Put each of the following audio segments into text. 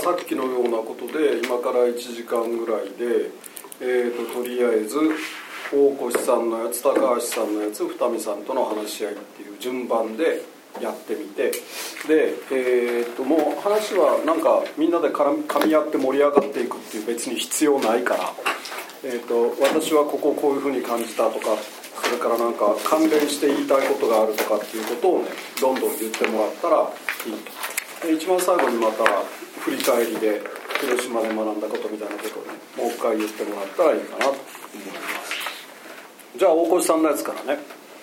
さっきのようなことで今から1時間ぐらいで、とりあえず大越さんのやつ、高橋さんのやつ、二見さんとの話し合いっていう順番でやってみて、で、もう話はなんかみんなで噛み合って盛り上がっていくっていう別に必要ないから、私はこここういうふうに感じたとか、それからなんか関連して言いたいことがあるとかっていうことをね、どんどん言ってもらったらいいと。で、一番最後にまた振り返りで広島で学んだことみたいなことをね、もう一回言ってもらったらいいかなと思います。じゃあ大越さんのやつからね。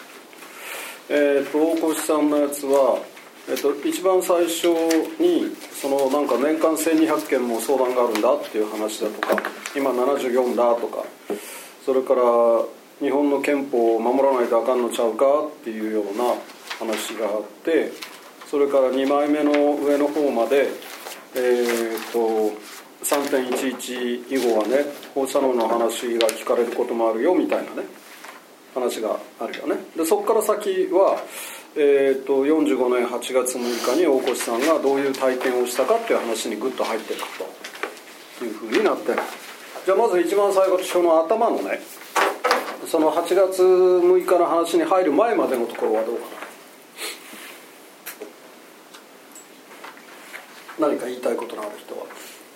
大越さんのやつは、一番最初にそのなんか年間1200件も相談があるんだっていう話だとか、今74だとか、それから日本の憲法を守らないとあかんのちゃうかっていうような話があって、それから2枚目の上の方まで、3.11 以後はね、放射能の話が聞かれることもあるよみたいなね話があるよね。でそこから先は、45年8月6日に大越さんがどういう体験をしたかっていう話にグッと入っていくというふうになってる。じゃあまず一番最後、その頭のね、その8月6日の話に入る前までのところはどうかな。何か言いたいことのある人は。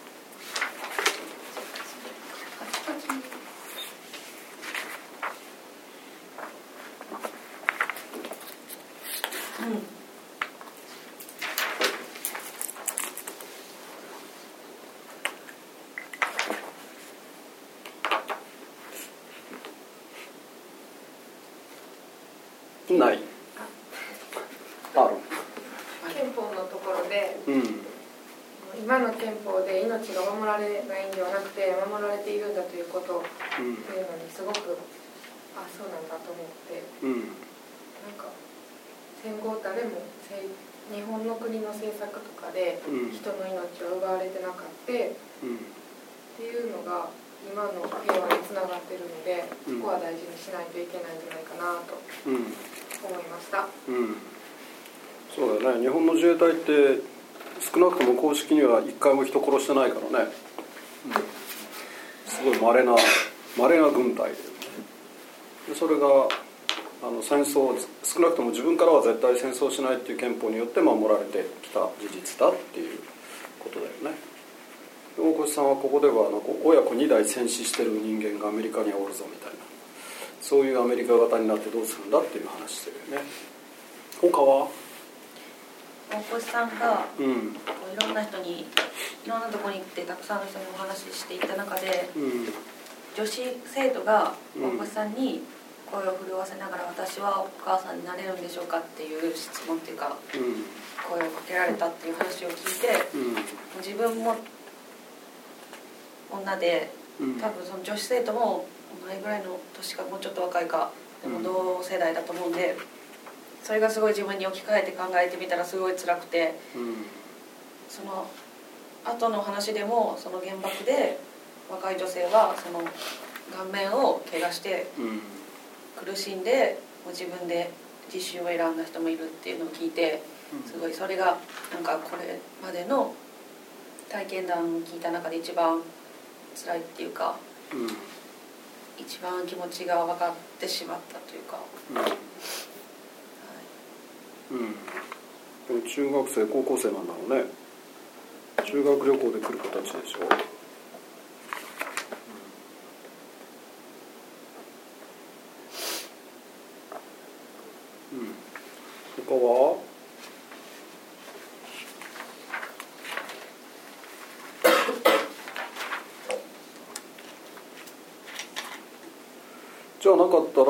ない。ある。 憲法のところで、今の憲法で命が守られないんではなくて守られているんだということっていうのにすごく、そうなんだと思って、なんか戦後誰も日本の国の政策とかで人の命を奪われてなかったっていうのが今の平和につながってるので、そこは大事にしないといけないんじゃないかなと思いました。 そうだよね。日本の自衛隊って少なくとも公式には一回も人殺してないからね、すごい稀な軍隊で、それが戦争、少なくとも自分からは絶対戦争しないっていう憲法によって守られてきた事実だっていうことだよね。大越さんはここでは親子2代戦死してる人間がアメリカにはおるぞみたいな、そういうアメリカ型になってどうするんだっていう話してるよね。他は大越さんが、いろんな人にいろんなところに行ってたくさんの人にお話ししていた中で、女子生徒が大越さんに声を震わせながら、私はお母さんになれるんでしょうかっていう質問っていうか、声をかけられたっていう話を聞いて、自分も女で、多分その女子生徒も同じぐらいの年かもうちょっと若いかでも同世代だと思うんで、それがすごい自分に置き換えて考えてみたらすごい辛くて、その後の話でもその原爆で若い女性はその顔面を怪我して苦しんでもう自分で自首を選んだ人もいるっていうのを聞いて、すごいそれがなんかこれまでの体験談を聞いた中で一番辛いっていうか、一番気持ちが分かってしまったというか、 中学生高校生なんだろうね。修学旅行で来る子たちでしょ。他はじゃあなかったら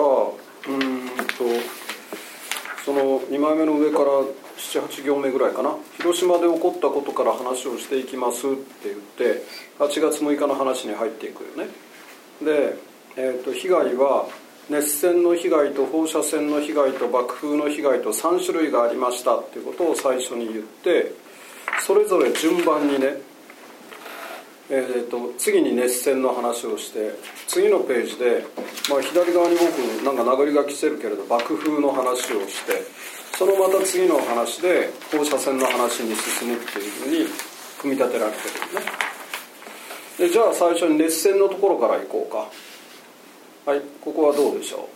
その2枚目の上から 7,8 行目ぐらいかな、広島で起こったことから話をしていきますって言って8月6日の話に入っていくよね。で、被害は熱線の被害と放射線の被害と爆風の被害と3種類がありましたっていうことを最初に言って、それぞれ順番にね、次に熱線の話をして、次のページで、左側に僕なんか殴り書きしてるけれど爆風の話をして、そのまた次の話で放射線の話に進むっていうふうに組み立てられてるよね。でじゃあ最初に熱線のところからいこうか。はい、ここはどうでしょう。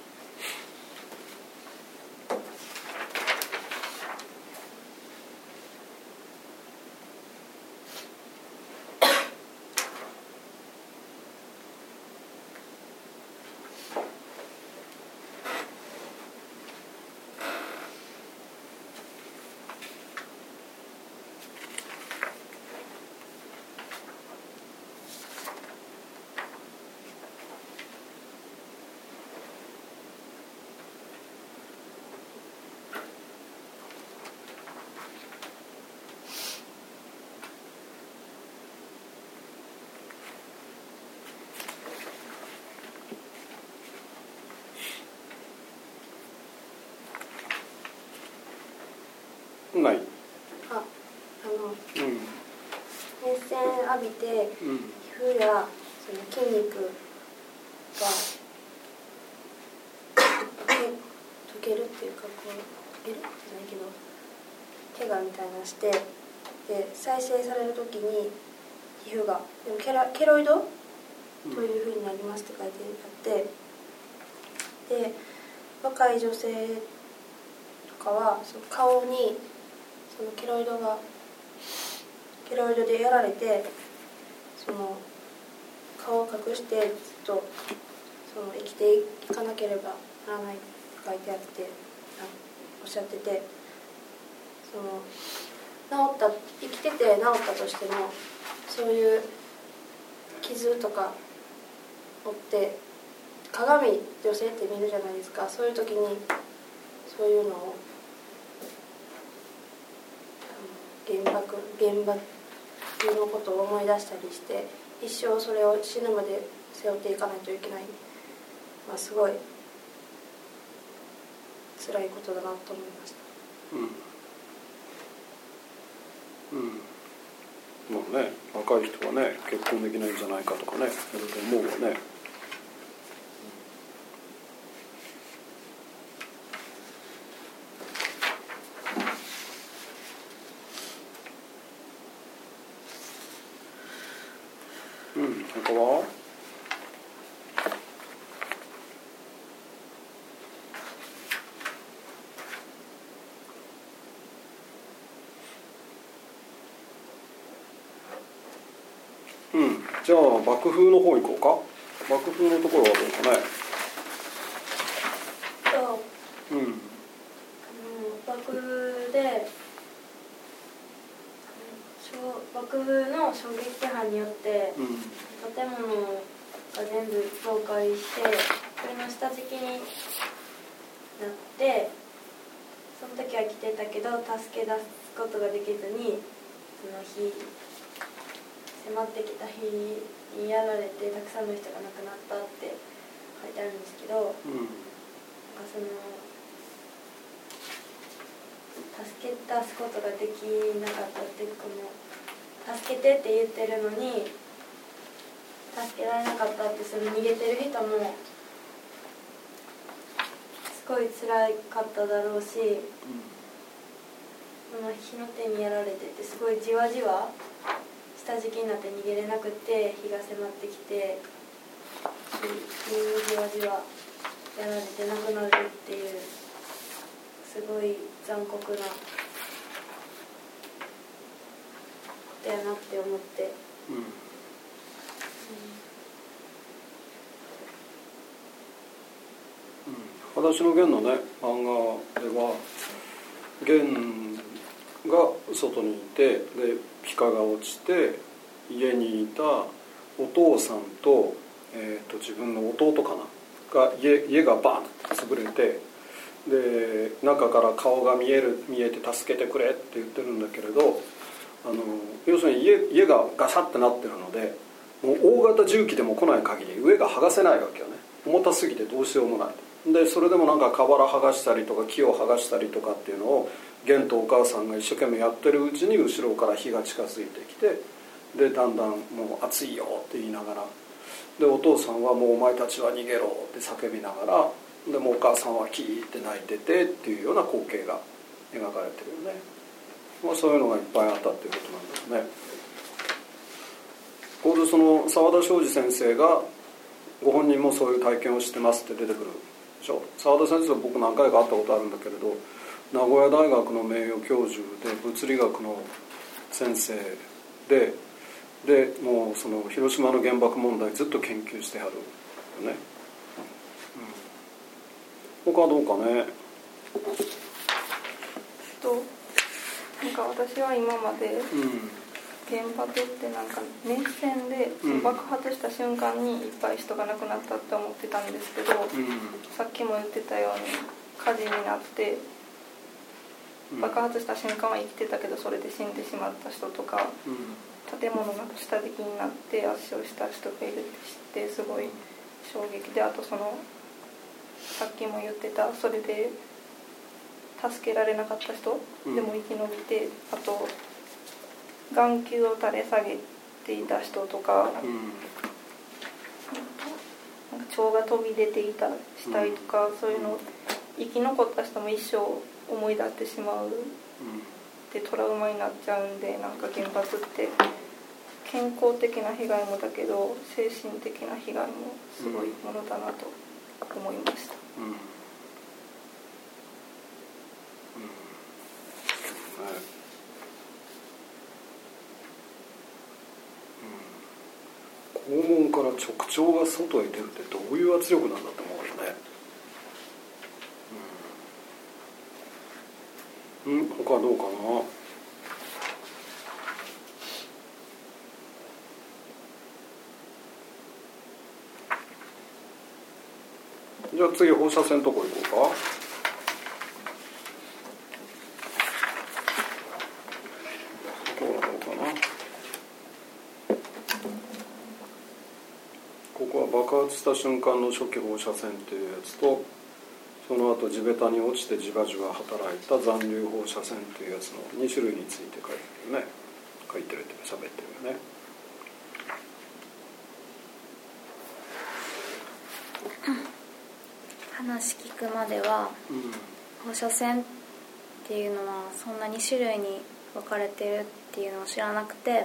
ない。 熱線浴びて、皮膚やその筋肉が溶けるっていうか、こう溶けるじゃないけど怪我みたいなしてで再生される時に皮膚がでもケロイドというふうになりますって書いてあって、で若い女性とかはその顔にそのケロイドでやられてその顔を隠してずっとその生きていかなければならないって書いてあっておっしゃってて、その生きてて治ったとしてもそういう傷とか負って鏡女性って見るじゃないですか。そういう時にそういうのを原爆のことを思い出したりして一生それを死ぬまで背負っていかないといけない、すごい辛いことだなと思いました。 まあね、若い人はね結婚できないんじゃないかとかね思うわね。他はじゃあ幕風の方行こうか。幕風のところはどうかね。 幕風で幕風の衝撃波によって建物が全部倒壊してそれの下敷きになってその時は来てたけど助け出すことができずにその日迫ってきた日にやられてたくさんの人が亡くなったって書いてあるんですけど、その助け出すことができなかったっていうかも助けてって言ってるのに助けられなかったってその逃げてる人もすごい辛かっただろうし、火の手にやられててすごいじわじわ下敷きになって逃げれなくて日が迫ってきて日にじわじわやられて亡くなるっていうすごい残酷なことやなって思って、 はだしのゲンのね漫画ではゲンが外にいてでピカが落ちて家にいたお父さんと、自分の弟かなが家がバーンと潰れてで中から顔が見えて助けてくれって言ってるんだけれど要するに家がガシャってなってるのでもう大型重機でも来ない限り上が剥がせないわけよね。重たすぎてどうしようもないでそれでもなんか瓦剥がしたりとか木を剥がしたりとかっていうのをゲンとお母さんが一生懸命やってるうちに後ろから火が近づいてきてでだんだんもう暑いよって言いながらでお父さんはもうお前たちは逃げろって叫びながらでもお母さんはキーって泣いててっていうような光景が描かれてるよね。 そういうのがいっぱいあったっていうことなんだよね。ここでその澤田昌司先生がご本人もそういう体験をしてますって出てくるでしょ。澤田先生は僕何回か会ったことあるんだけれど、名古屋大学の名誉教授で物理学の先生でもうその広島の原爆問題ずっと研究してはるよね、他はどうかね。 なんか私は今まで原爆ってなんか熱線で爆発した瞬間にいっぱい人が亡くなったって思ってたんですけど、さっきも言ってたように火事になって爆発した瞬間は生きてたけどそれで死んでしまった人とか、建物が下敷きになって圧傷した人がいるって知ってすごい衝撃で、あとそのさっきも言ってたそれで助けられなかった人でも生き延びて、あと眼球を垂れ下げていた人とか、なんか腸が飛び出ていた死体とか、そういうの生き残った人も一生思い出してしまうでトラウマになっちゃうんで、なんか原発って健康的な被害もだけど精神的な被害もすごいものだなと思いました。 肛門から直腸が外へ出るってどういう圧力なんだと思うよね。他はどうかな。じゃあ次放射線のとこ行こうか。ここはどうかな。ここは爆発した瞬間の初期放射線っていうやつと、その後地べたに落ちてじわじわ働いた残留放射線っていうやつの2種類について書いてるね。書いてるっていうか喋ってるよね。 話聞くまでは、放射線っていうのはそんな2種類に分かれてるっていうのを知らなくて、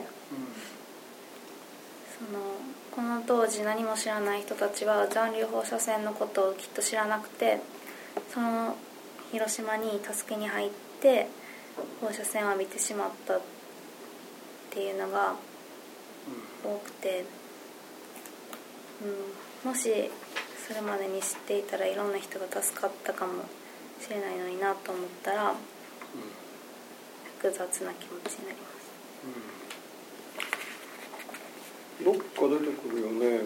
この当時何も知らない人たちは残留放射線のことをきっと知らなくて、その広島に助けに入って放射線を浴びてしまったっていうのが多くて、もしそれまでに知っていたらいろんな人が助かったかもしれないのになと思ったら、複雑な気持ちになります。 どっか出てくるよね。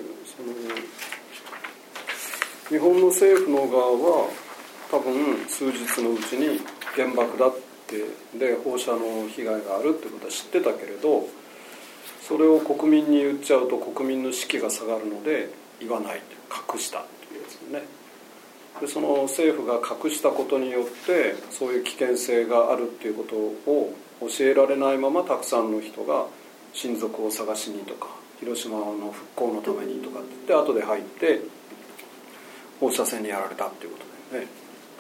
日本の政府の側は多分数日のうちに原爆だってで放射の被害があるってことは知ってたけれど、それを国民に言っちゃうと国民の士気が下がるので言わない隠したっていうやつね。でその政府が隠したことによってそういう危険性があるっていうことを教えられないままたくさんの人が親族を探しにとか広島の復興のためにとかって言って後で入って放射線にやられたっていうことだよね。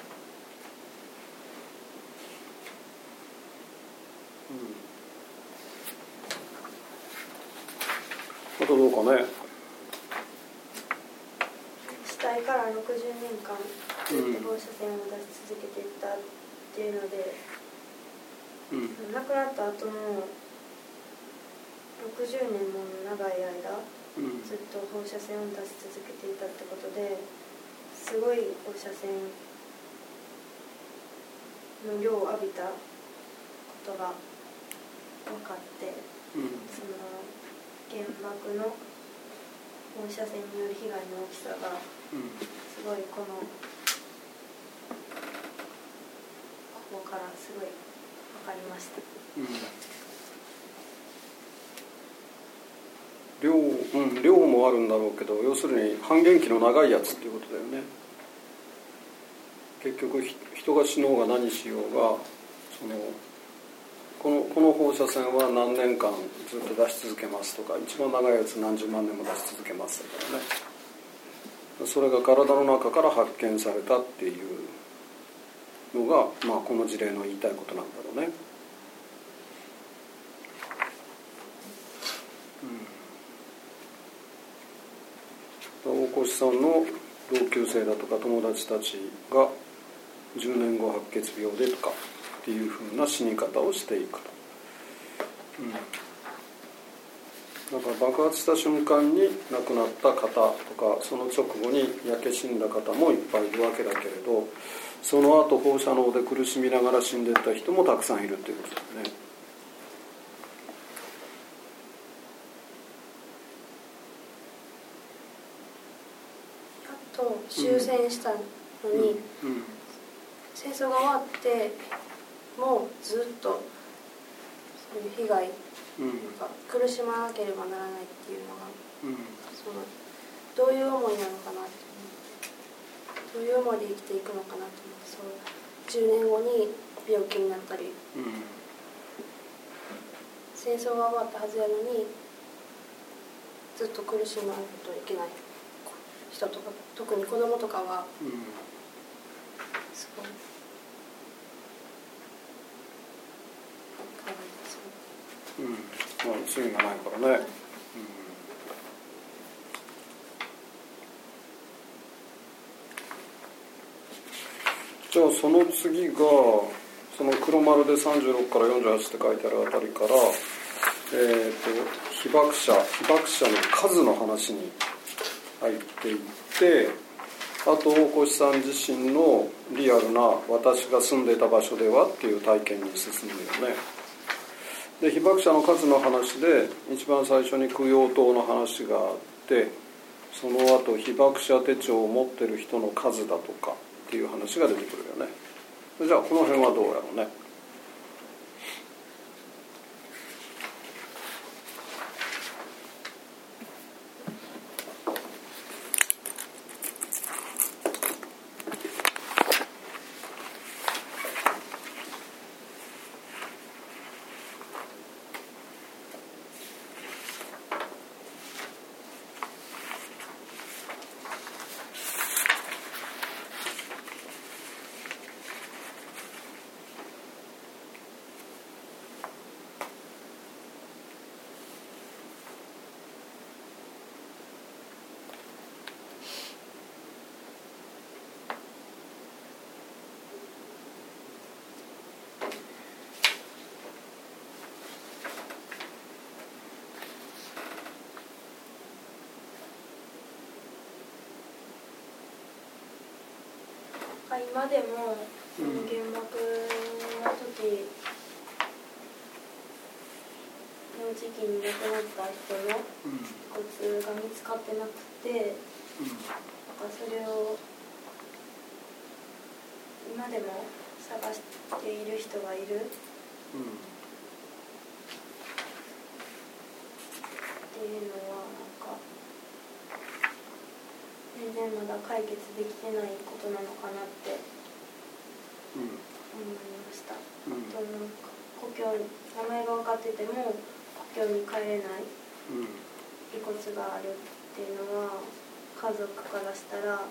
あとどうかね。 死体から60年間ずっと放射線を出し続けていったっていうので、亡くなった後の60年も長い間ずっと放射線を出し続けていたってことですごい放射線の量を浴びたことが分かって、その原爆の放射線による被害の大きさがすごいここからすごい分かりました。 量もあるんだろうけど、要するに半減期の長いやつっていうことだよね。結局人が死のうが何しようがこの放射線は何年間ずっと出し続けますとか、一番長いやつ何十万年も出し続けますだからね。それが体の中から発見されたっていうのが、この事例の言いたいことなんだろうね。 大越さんの同級生だとか友達たちが10年後白血病でとかっていう風な死に方をしていくと、だから爆発した瞬間に亡くなった方とか、その直後に焼け死んだ方もいっぱいいるわけだけれど、その後放射能で苦しみながら死んでいった人もたくさんいるということですね。 あと終戦したのに、戦争が終わってもうずっとそういう被害、なんか苦しまなければならないっていうのが、そのどういう思いなのかなって思って、どういう思いで生きていくのかなと思って、そう10年後に病気になったり、戦争が終わったはずやのにずっと苦しまないといけない人とか、特に子供とかはすごいかわいそう。 まあ罪がないからね。じゃあその次がその黒丸で36から48って書いてあるあたりから、被爆者の数の話に入っていって、あと大越さん自身のリアルな私が住んでいた場所ではっていう体験に進むよね。で被爆者の数の話で一番最初に供養塔の話があって、その後被爆者手帳を持ってる人の数だとかっていう話が出てくるよね。じゃあこの辺はどうやろうね。 今でもその原爆の時の時期に亡くなった人の骨が見つかってなくて、それを今でも探している人がいる、っていうのはなんか全然まだ解決できてないことなのかなって思いました。あとなんか故郷に名前が分かってても故郷に帰れない遺骨があるっていうのは家族からしたら、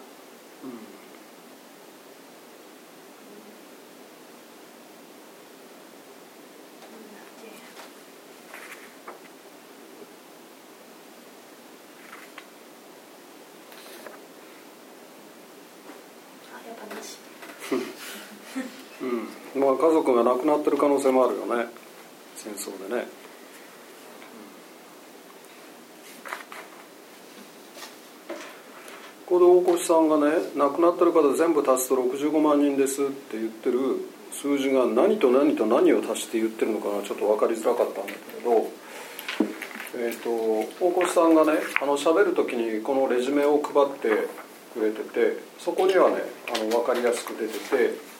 まあ家族が亡くなってる可能性もあるよね、戦争でね。ここで大越さんがね、亡くなってる方全部足すと65万人ですって言ってる数字が何と何と何を足して言ってるのかな、ちょっと分かりづらかったんだけど、大越さんがね喋る時にこのレジュメを配ってくれてて、そこにはね分かりやすく出てて、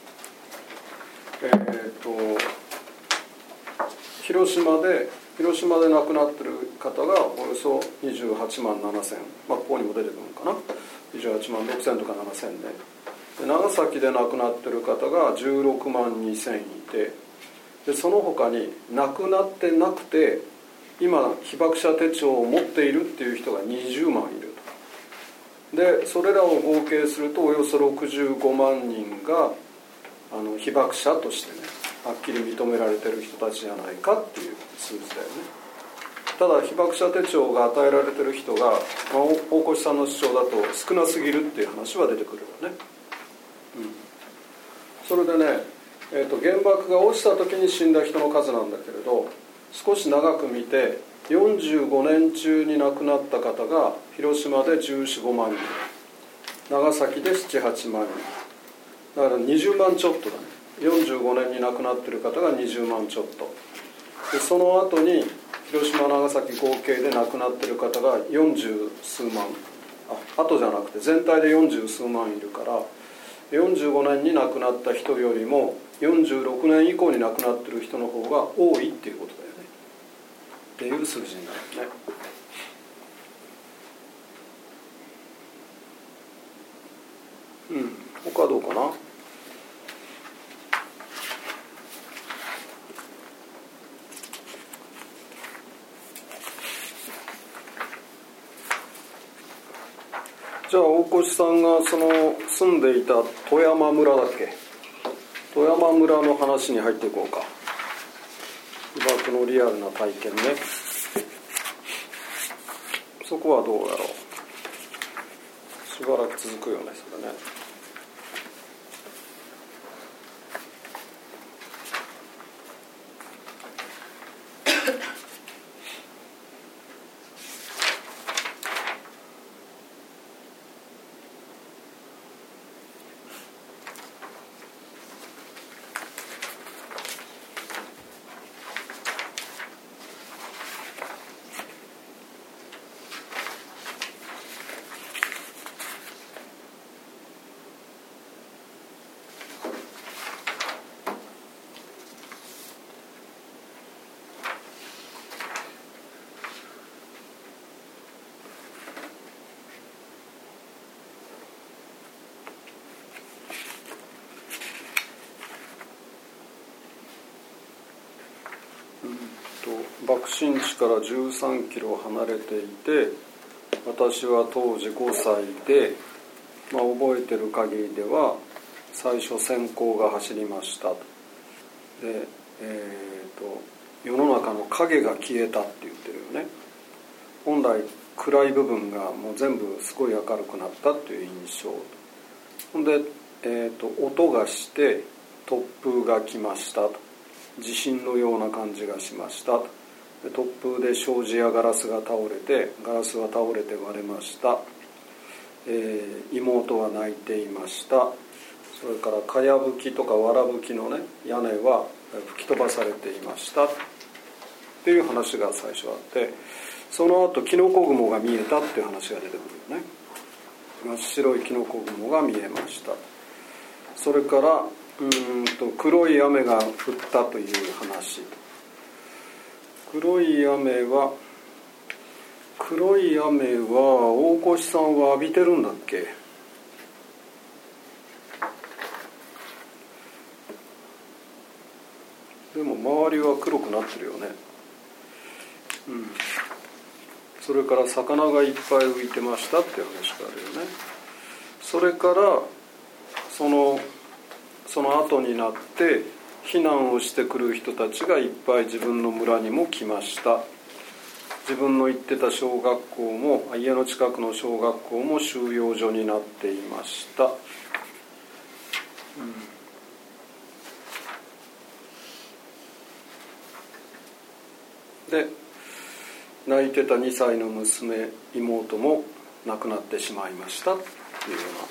広島で亡くなってる方がおよそ28万7千、ここにも出てくるのかな、28万6千とか7千で、長崎で亡くなってる方が16万2千いて、でその他に亡くなってなくて今被爆者手帳を持っているっていう人が20万いると。でそれらを合計するとおよそ65万人が被爆者としてねはっきり認められてる人たちじゃないかっていう数字だよね。 ただ被爆者手帳が与えられてる人が、大越さんの主張だと少なすぎるっていう話は出てくるよね。それでね、原爆が落ちた時に死んだ人の数なんだけれど、少し長く見て45年中に亡くなった方が広島で14、15万人、長崎で7、8万人だから20万ちょっとだね。45年に亡くなってる方が20万ちょっとで、その後に広島長崎合計で亡くなってる方が40数万、後じゃなくて全体で40数万いるから、45年に亡くなった人よりも46年以降に亡くなってる人の方が多いっていうことだよねっていう数字になるね。他はどうかな。じゃあ大越さんがその住んでいた富山村だっけ、富山村の話に入っていこうか。被爆のリアルな体験ね。そこはどうやろう。しばらく続くよねそれね。爆心地から13キロ離れていて、私は当時5歳で、覚えてる限りでは最初閃光が走りましたで、世の中の影が消えたって言ってるよね。本来暗い部分がもう全部すごい明るくなったっていう印象。ほんで、音がして突風が来ましたと、地震のような感じがしましたと、突風で障子やガラスが倒れて、ガラスは倒れて割れました、妹は泣いていました。それからかやぶきとかわらぶきのね屋根は吹き飛ばされていましたっていう話が最初あって、その後キノコ雲が見えたっていう話が出てくるよね。真っ白いキノコ雲が見えました。それから黒い雨が降ったという話。黒い雨は大越さんは浴びてるんだっけ。でも周りは黒くなってるよね。それから魚がいっぱい浮いてましたっていう話があるよね。それからその後になって避難をしてくる人たちがいっぱい自分の村にも来ました。自分の行ってた小学校も、家の近くの小学校も収容所になっていました。で、泣いてた2歳の娘、妹も亡くなってしまいましたっていうような、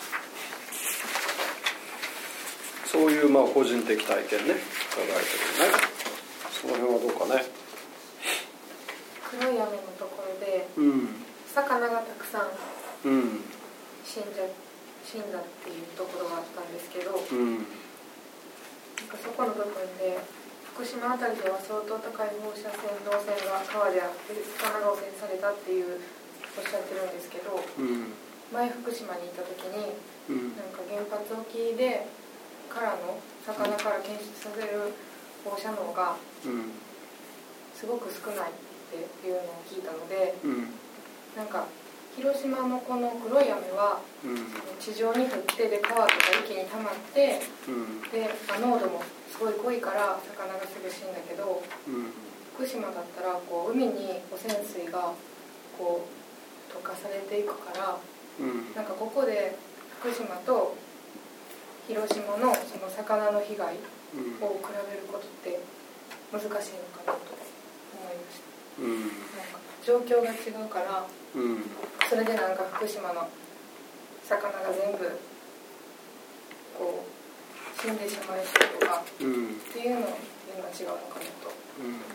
そういう個人的体験ね、考えてるね。その辺はどうかね。 黒い雨のところで、魚がたくさん死んだっていうところがあったんですけど、なんかそこの部分で福島あたりでは相当高い放射線導線が川であって魚が汚染されたっていうおっしゃってるんですけど、前福島にいた時に、なんか原発沖でからの魚から検出される放射能がすごく少ないっていうのを聞いたので、なんか広島のこの黒い雨は地上に降ってで川とか池に溜まって、で濃度もすごい濃いから魚がすぐ死んだけど、 福島だったらこう海に汚染水がこう溶かされていくから、なんかここで福島と広島のその魚の被害を比べることって難しいのかなと思いました。なんか状況が違うから、それでなんか福島の魚が全部こう死んでしまいそうとかっていうのは違うのかなと思いま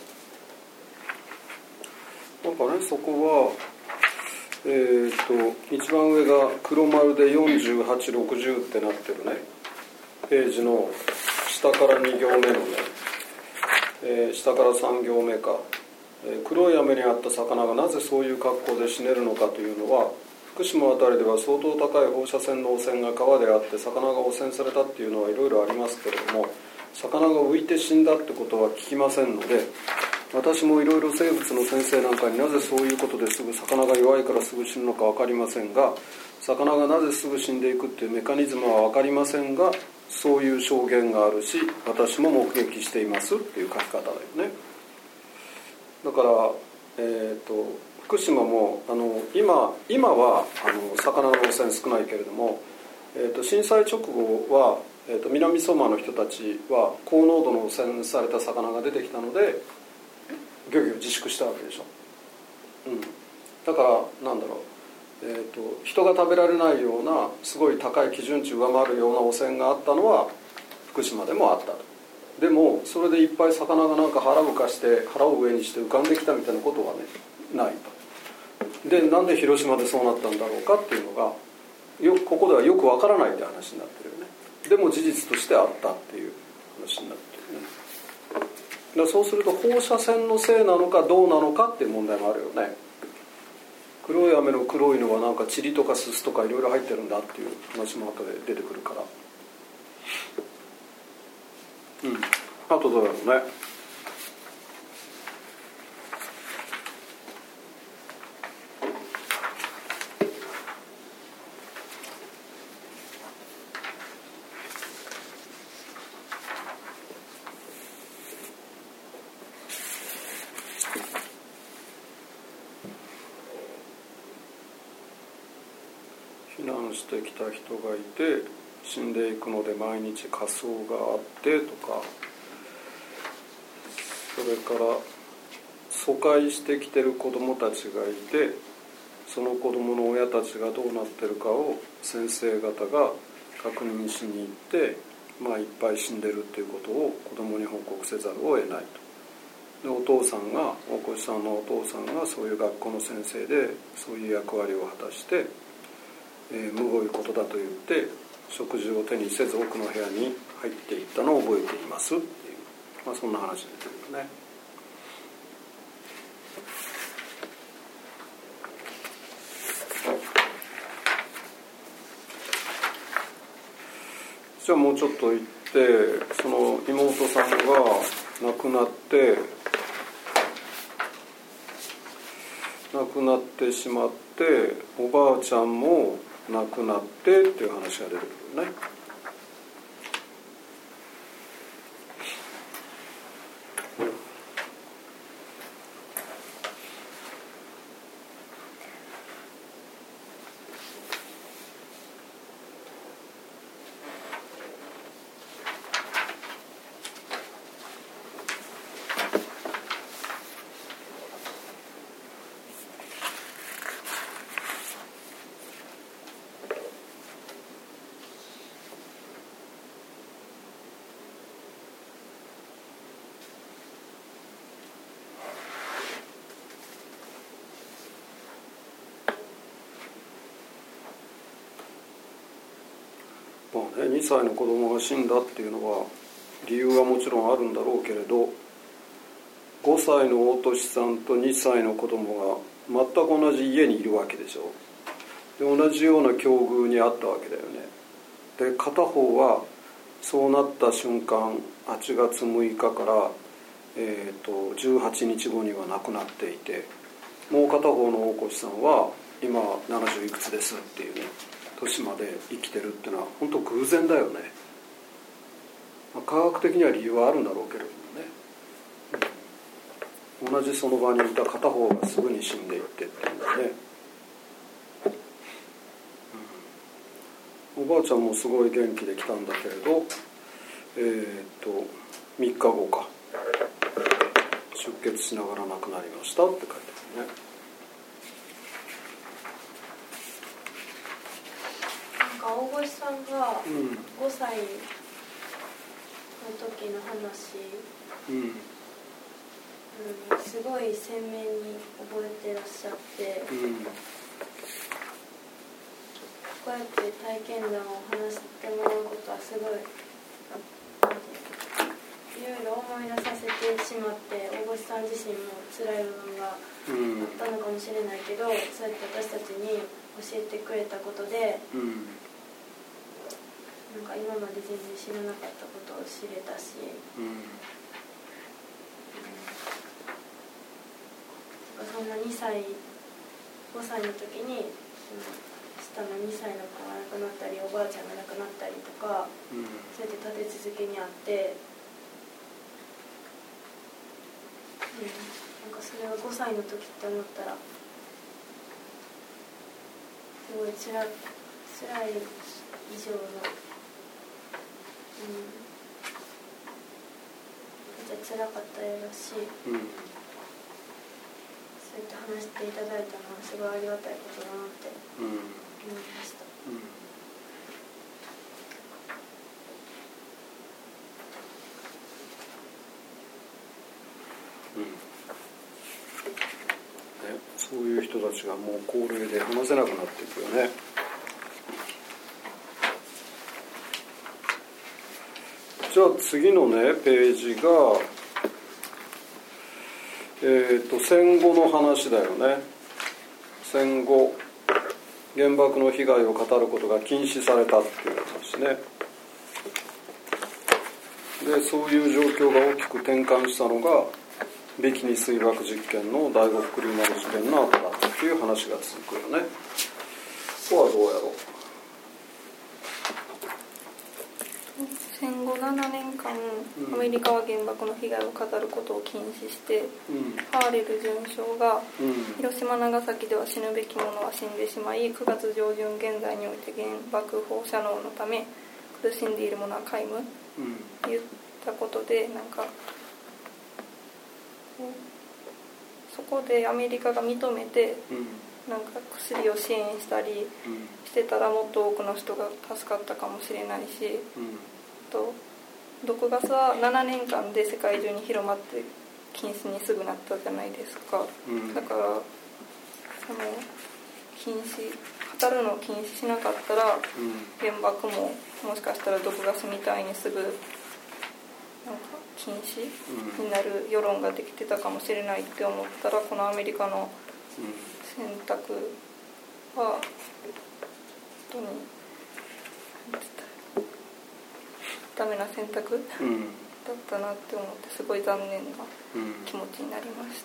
した。 なんかね、そこは一番上が黒丸で4860ってなってるねページの下から2行目のね、下から3行目か、黒い雨にあった魚がなぜそういう格好で死ねるのかというのは、福島あたりでは相当高い放射線の汚染が川であって魚が汚染されたっていうのはいろいろありますけれども、魚が浮いて死んだってことは聞きませんので、私もいろいろ生物の先生なんかになぜそういうことですぐ魚が弱いからすぐ死ぬのか分かりませんが、魚がなぜすぐ死んでいくっていうメカニズムは分かりませんが、そういう証言があるし私も目撃していますっていう書き方だよね。だから福島も今は魚の汚染少ないけれども、震災直後は、南相馬の人たちは高濃度の汚染された魚が出てきたので漁業自粛したわけでしょ、だからなんだろう、人が食べられないようなすごい高い基準値上回るような汚染があったのは福島でもあったと。でもそれでいっぱい魚がなんか腹浮かして腹を上にして浮かんできたみたいなことはねないと。でなんで広島でそうなったんだろうかっていうのがここではよくわからないって話になってるよね。でも事実としてあったっていう話になってるね。だからそうすると放射線のせいなのかどうなのかっていう問題もあるよね。黒い雨の黒いのはなんか塵とかすすとかいろいろ入ってるんだっていう話も後で出てくるから、あとどうやろうね。避難してきた人がいて死んでいくので毎日火葬があってとか、それから疎開してきてる子どもたちがいてその子どもの親たちがどうなってるかを先生方が確認しに行って、いっぱい死んでるっていうことを子どもに報告せざるを得ないと。でお父さんが大越さんのお父さんがそういう学校の先生でそういう役割を果たしてむごいことだと言って食事を手にせず奥の部屋に入っていったのを覚えていますっていう、そんな話出てるよね。じゃあもうちょっと行って、その妹さんが亡くなってしまって、おばあちゃんも亡くなってっていう話が出てくるね。2歳の子供が死んだっていうのは理由はもちろんあるんだろうけれど、5歳の大俊さんと2歳の子供が全く同じ家にいるわけでしょ。で同じような境遇にあったわけだよね。で片方はそうなった瞬間8月6日から18日後には亡くなっていて、もう片方の大越さんは今70いくつですっていうね年まで生きてるっていうのは本当偶然だよね。科学的には理由はあるんだろうけれどもね。 同じその場にいた片方がすぐに死んでいってっていうんだね、おばあちゃんもすごい元気で来たんだけれど、3日後か出血しながら亡くなりましたって書いてあるね。 なんか大越さんが5歳の時の話、すごい鮮明に覚えてらっしゃって、こうやって体験談を話してもらうことはすごいいろいろ思い出させてしまって、大越さん自身も辛い部分があったのかもしれないけど、そうやって私たちに教えてくれたことで、なんか今まで全然知らなかったことを知れたし、そんな2歳5歳の時に下の2歳の子が亡くなったり、おばあちゃんが亡くなったりとか、そうやって立て続けにあって、なんかそれが5歳の時って思ったらすごい辛い以上の、めっちゃ辛かったやろし、そうやって話していただいたのはすごいありがたいことだなって思いました。 そういう人たちがもう高齢で話せなくなっていくよね。じゃあ次のねページが、戦後の話だよね。戦後原爆の被害を語ることが禁止されたっていう話ね。でそういう状況が大きく転換したのがビキニ水爆実験の第五福竜丸事件の後だったっていう話が続くよね。ここはどうやろう。 戦後7年間、アメリカは原爆の被害を語ることを禁止して、ハーレル准将が、広島長崎では死ぬべき者は死んでしまい、9月上旬現在において原爆放射能のため苦しんでいる者は皆無、言ったことで、なんかそこでアメリカが認めて、なんか薬を支援したりしてたらもっと多くの人が助かったかもしれないし、毒ガスは7年間で世界中に広まって禁止にすぐなったじゃないですか、だからその語るのを禁止しなかったら、原爆ももしかしたら毒ガスみたいにすぐなんか禁止になる世論ができてたかもしれないって思ったら、このアメリカの選択は本当にダメな選択、だったなって思って、すごい残念な気持ちになりました。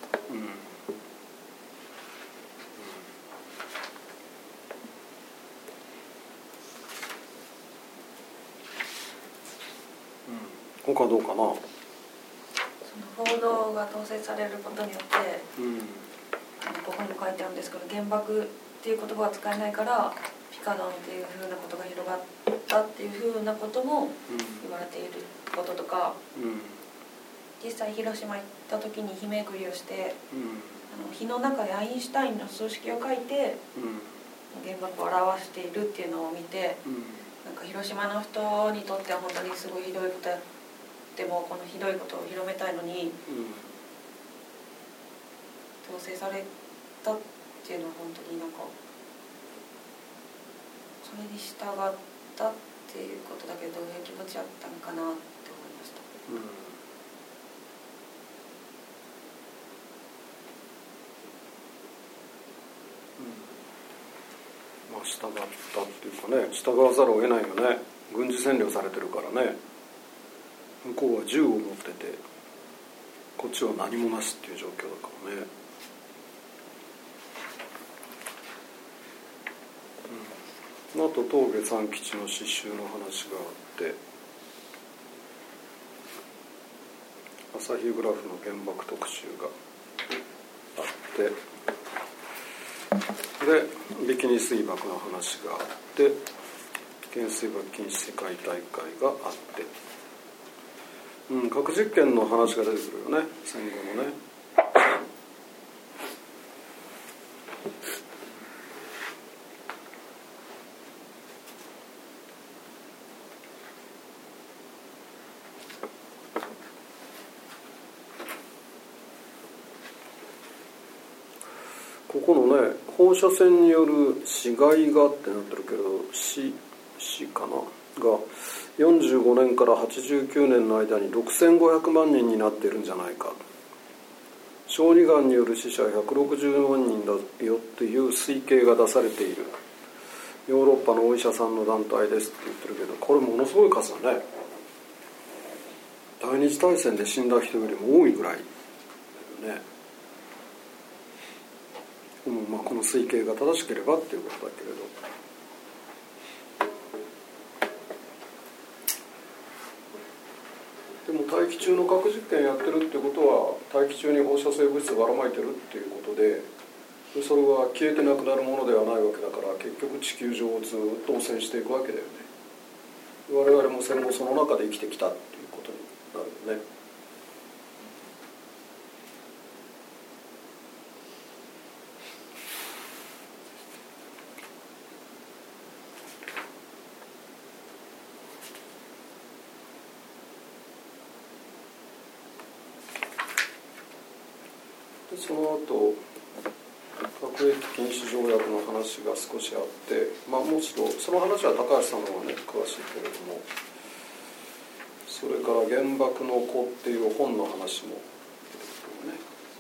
他どうかな。 その報道が統制されることによって、ここにも書いてあるんですけど、原爆っていう言葉は使えないからピカドンっていう風なことが広がったっていう風なことも言われていることとか、実際広島行った時に日めくりをして、火の中でアインシュタインの数式を書いて、原爆を表しているっていうのを見て、なんか広島の人にとっては本当にすごいひどいことでも、このひどいことを広めたいのに、統制されたっていうのは本当になんかそれに従ったっていうことだけど、どういう気持ちだったのかなって思いました。 従ったっていうかね、従わざるを得ないよね。軍事占領されてるからね。向こうは銃を持ってて、こっちは何もなしっていう状況だからね。あと東下三吉の詩集の話があって、朝日グラフの原爆特集がでビキニ水爆の話があって原水爆禁止世界大会があって、核実験の話が出てくるよね、戦後のね。ここのね、放射線による死骸がってなってるけど、死かなが45年から89年の間に6500万人になっているんじゃないか、小児がんによる死者160万人だよっていう推計が出されているヨーロッパのお医者さんの団体ですって言ってるけど、これものすごい数だね。第二次大戦で死んだ人よりも多いぐらいだよね。この推計が正しければっていうことだけれど、でも大気中の核実験やってるってことは大気中に放射性物質がばらまいてるっていうことで、それは消えてなくなるものではないわけだから、結局地球上をずっと汚染していくわけだよね。我々も戦後その中で生きてきたっていうことになるよね。その後核兵器禁止条約の話が少しあって、もちろんその話は高橋さんの方がね詳しいけれども、それから原爆の子っていう本の話も出てくるね。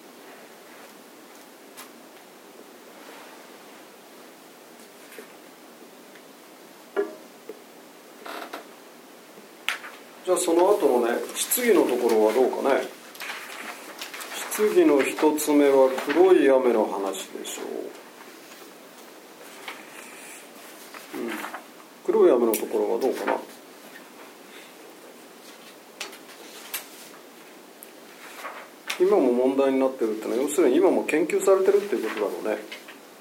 じゃあその後のね質疑のところはどうかね。質疑の一つ目は黒い雨の話でしょう。黒い雨のところはどうかな。今も問題になってるってのは要するに今も研究されてるっていうことだろうね。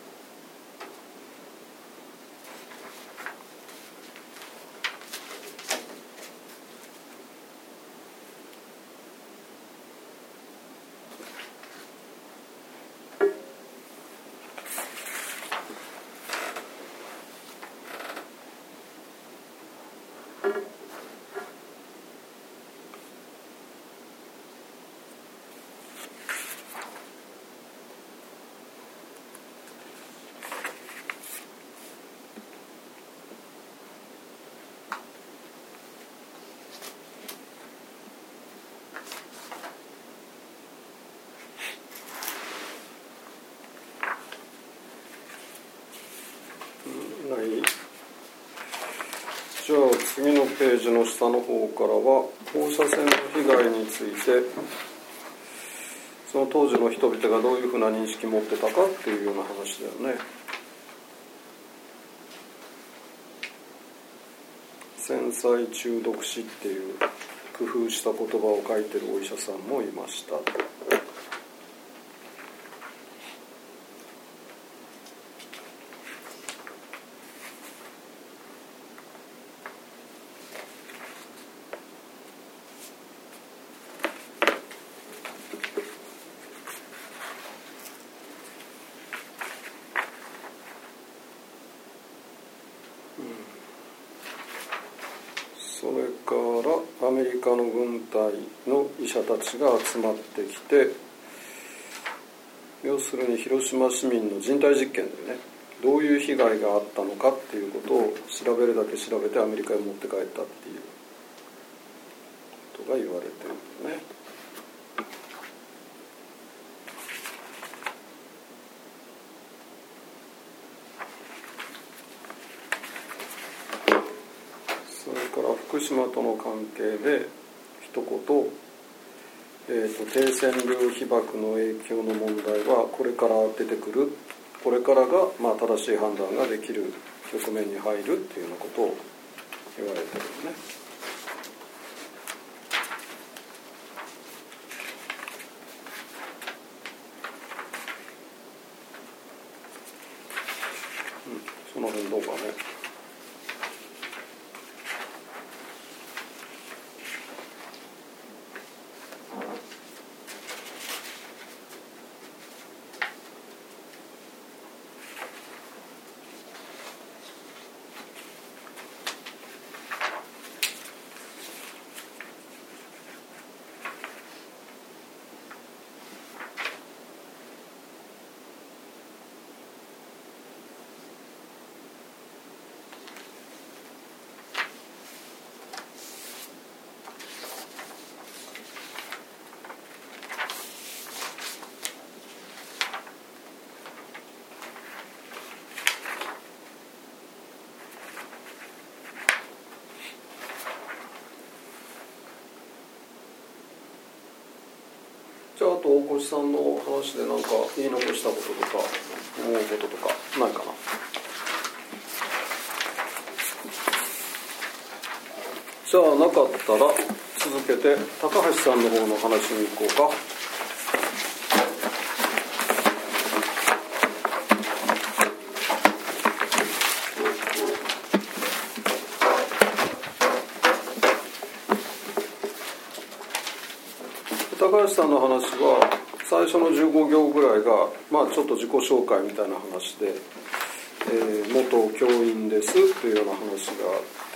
じゃあ次のページの下の方からは放射線の被害についてその当時の人々がどういうふうな認識を持ってたかっていうような話だよね。繊細中毒死っていう工夫した言葉を書いてるお医者さんもいました。それからアメリカの軍隊の医者たちが集まってきて、要するに広島市民の人体実験でね、どういう被害があったのかっていうことを調べるだけ調べてアメリカへ持って帰ったっていうことが言われてるんだね。福島との関係で一言、低線量被爆の影響の問題はこれから出てくる、これからが正しい判断ができる局面に入るっていうようなことを言われてるね。 じゃああと大越さんの話で何か言い残したこととか思うこととかないかな。じゃあなかったら続けて高橋さんの方の話に行こうか。高橋さんの話は最初の15行ぐらいが、ちょっと自己紹介みたいな話で、元教員ですというような話があって、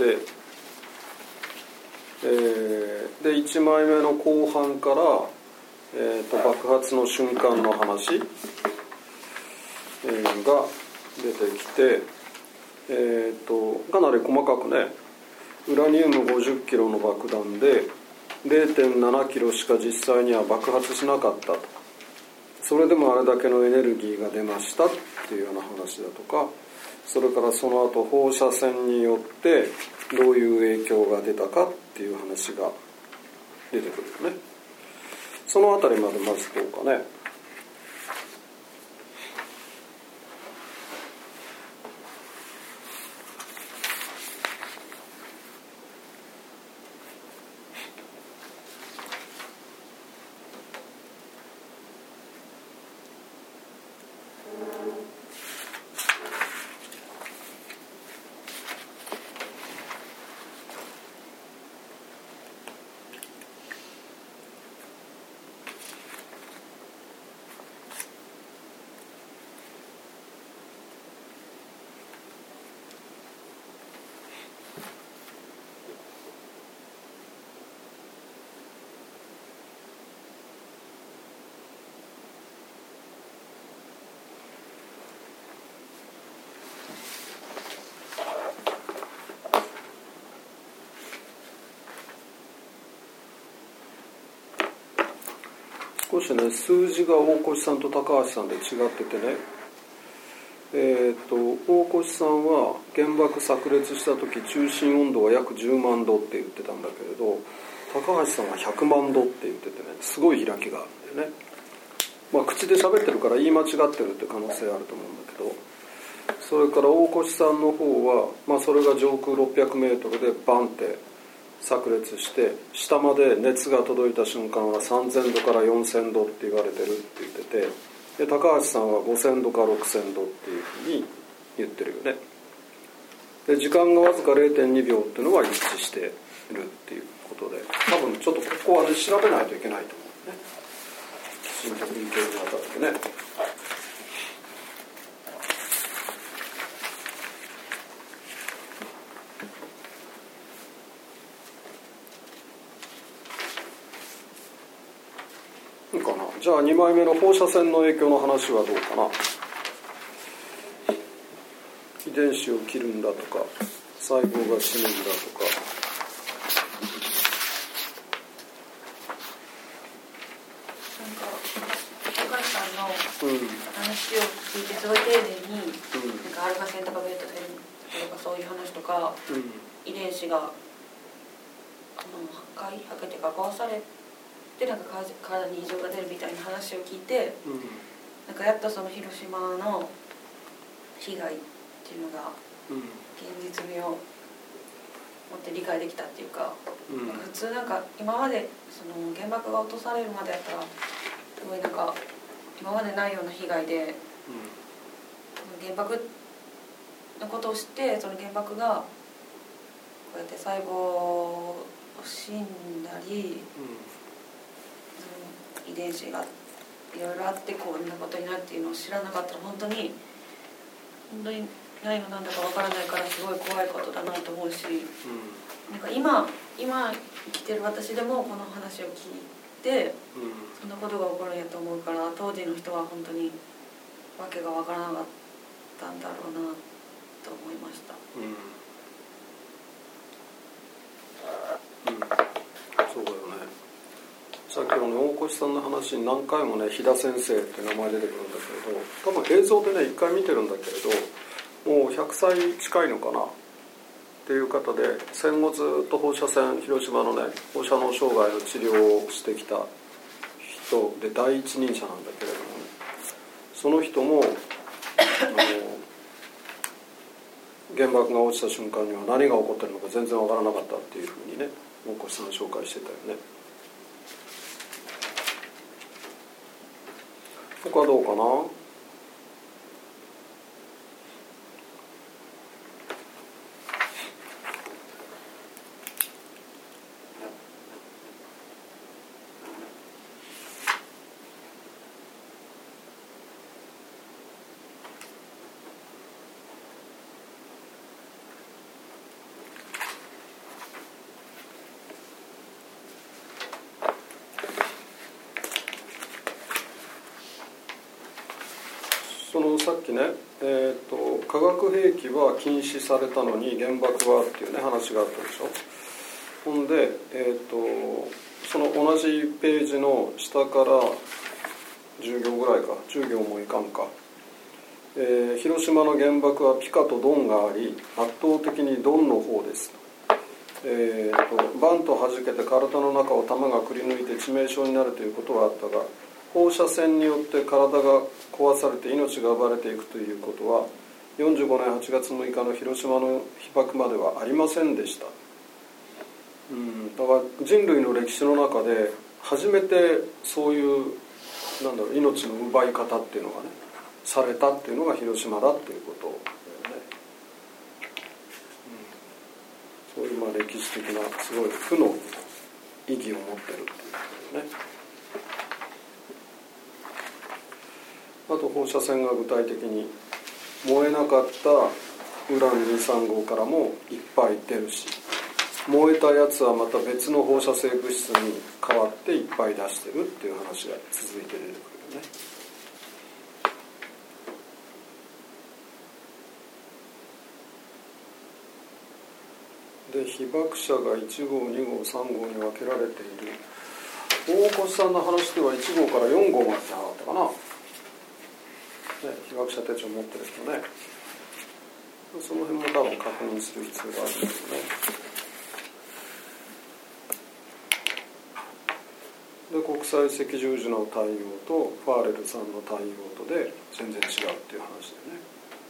で1枚目の後半から、爆発の瞬間の話、が出てきて、かなり細かくね、ウラニウム50キロの爆弾で0.7 キロしか実際には爆発しなかったと、それでもあれだけのエネルギーが出ましたっていうような話だとか、それからその後放射線によってどういう影響が出たかっていう話が出てくるよね。そのあたりまでまずどうかね。少しね、数字が大越さんと高橋さんで違っててね、大越さんは原爆炸裂した時中心温度は約10万度って言ってたんだけれど、高橋さんは100万度って言っててね、すごい開きがあるんだよね。口で喋ってるから言い間違ってるって可能性あると思うんだけど、それから大越さんの方は、それが上空600メートルでバンって炸裂して下まで熱が届いた瞬間は3000度から4000度って言われてるって言ってて、で高橋さんは5000度か6000度っていうふうに言ってるよね。で時間がわずか 0.2 秒っていうのは一致してるっていうことで、多分ちょっとここはね調べないといけないと思うね、きちんと文系にあたってね。じゃあ2枚目の放射線の影響の話はどうかな。遺伝子を切るんだとか細胞が死ぬんだとか、 なんか高橋さんの話を聞いてすごい丁寧に、なんかアルファ線とかベータ線とかそういう話とか、遺伝子が破壊っていうか壊されでなんか体に異常が出るみたいな話を聞いて、なんかやっとその広島の被害っていうのが現実味を持って理解できたっていうか、なんか普通なんか今までその原爆が落とされるまでやったらすごいなんか今までないような被害で、原爆のことを知って、その原爆がこうやって細胞を死んだり、遺伝子がいろいろあってこんなことになるっていうのを知らなかったら本当に何が何だかわからないからすごい怖いことだなと思うし、なんか今生きてる私でもこの話を聞いて、そんなことが起こるんやと思うから、当時の人は本当にわけがわからなかったんだろうなと思いました。 そうだよね。さっきの大越さんの話に何回もね、飛田先生って名前出てくるんだけれど、多分映像でね一回見てるんだけれど、もう100歳近いのかなっていう方で、戦後ずっと放射線、広島のね放射能障害の治療をしてきた人で第一人者なんだけれども、その人も原爆が落ちた瞬間には何が起こってるのか全然わからなかったっていうふうにね、大越さん紹介してたよね。他どうかな。そのさっきね、化学兵器は禁止されたのに原爆はっていうね話があったでしょ。ほんで、その同じページの下から10行ぐらいか、10行もいかんか、広島の原爆はピカとドンがあり圧倒的にドンの方です。バンと弾けて体の中を弾がくり抜いて致命傷になるということはあったが、放射線によって体が壊されて命が奪われていくということは45年8月6日の広島の被爆まではありませんでした。だから人類の歴史の中で初めてそういう命の奪い方っていうのがねされたっていうのが広島だっていうことだよね。そういう歴史的なすごい負の意義を持ってるっていうことね。あと放射線が具体的に燃えなかったウラン235からもいっぱい出るし、燃えたやつはまた別の放射性物質に変わっていっぱい出してるっていう話が続いて出てくるよね。で被爆者が1号2号3号に分けられている。大越さんの話では1号から4号までじゃなかったかな、被爆者手帳持ってる人ね、その辺も多分確認する必要があるんですよね。で国際赤十字の対応とファーレルさんの対応とで全然違うっていう話でね。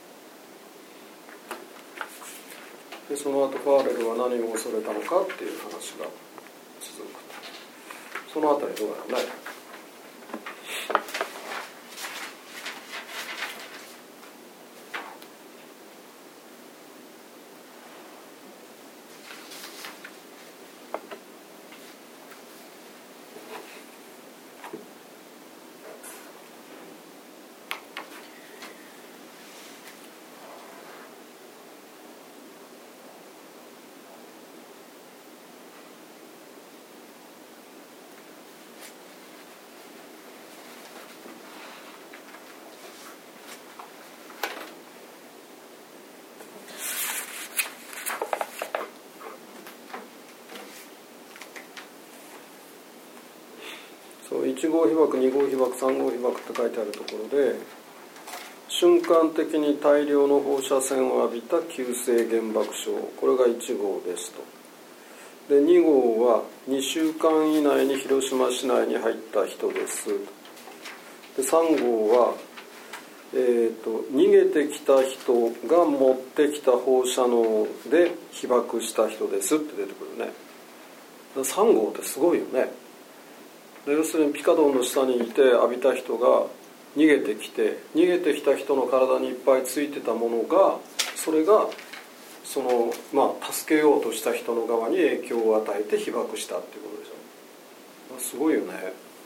でその後ファーレルは何を恐れたのかっていう話が続くと。そのあたりどうだろうね。1号被爆2号被爆3号被爆って書いてあるところで、瞬間的に大量の放射線を浴びた急性原爆症、これが1号ですと。で2号は2週間以内に広島市内に入った人です。で3号は、逃げてきた人が持ってきた放射能で被爆した人ですって出てくるね。3号ってすごいよね。で要するにピカドンの下にいて浴びた人が逃げてきて、逃げてきた人の体にいっぱいついてたものが、それがその助けようとした人の側に影響を与えて被爆したっていうことでしょ。すごいよね。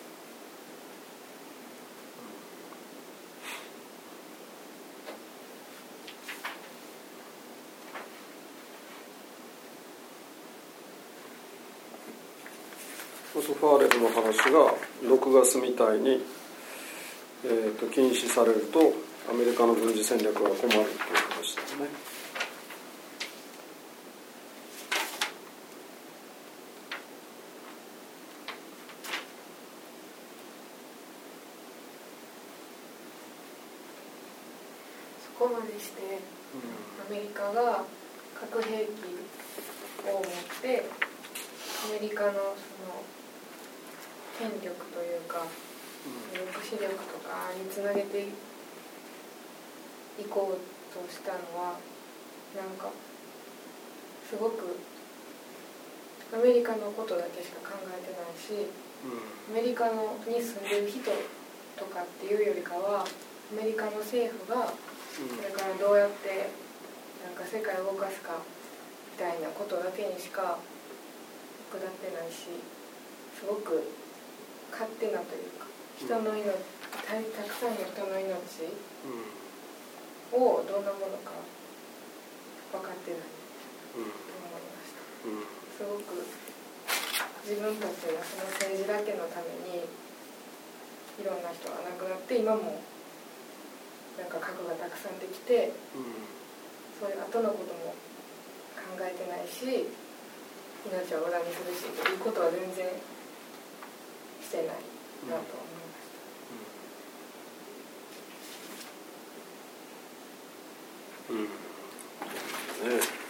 ファーレルの話が6月みたいに、禁止されるとアメリカの軍事戦略は困るっていう話だよね。 そこまでしてアメリカが核兵器を持ってアメリカのその権力というか、抑止力とかにつなげていこうとしたのはなんかすごくアメリカのことだけしか考えてないし、アメリカに住んでる人とかっていうよりかはアメリカの政府がこれからどうやってなんか世界を動かすかみたいなことだけにしか役立ってないし、すごく勝手なというか人の命、たくさんの人の命をどんなものか分かってないと思いました。すごく自分たちのその政治だけのためにいろんな人が亡くなって今もなんか核がたくさんできて、そういう後のことも考えてないし命を無駄にするしということは全然してないなと思いました。 ね。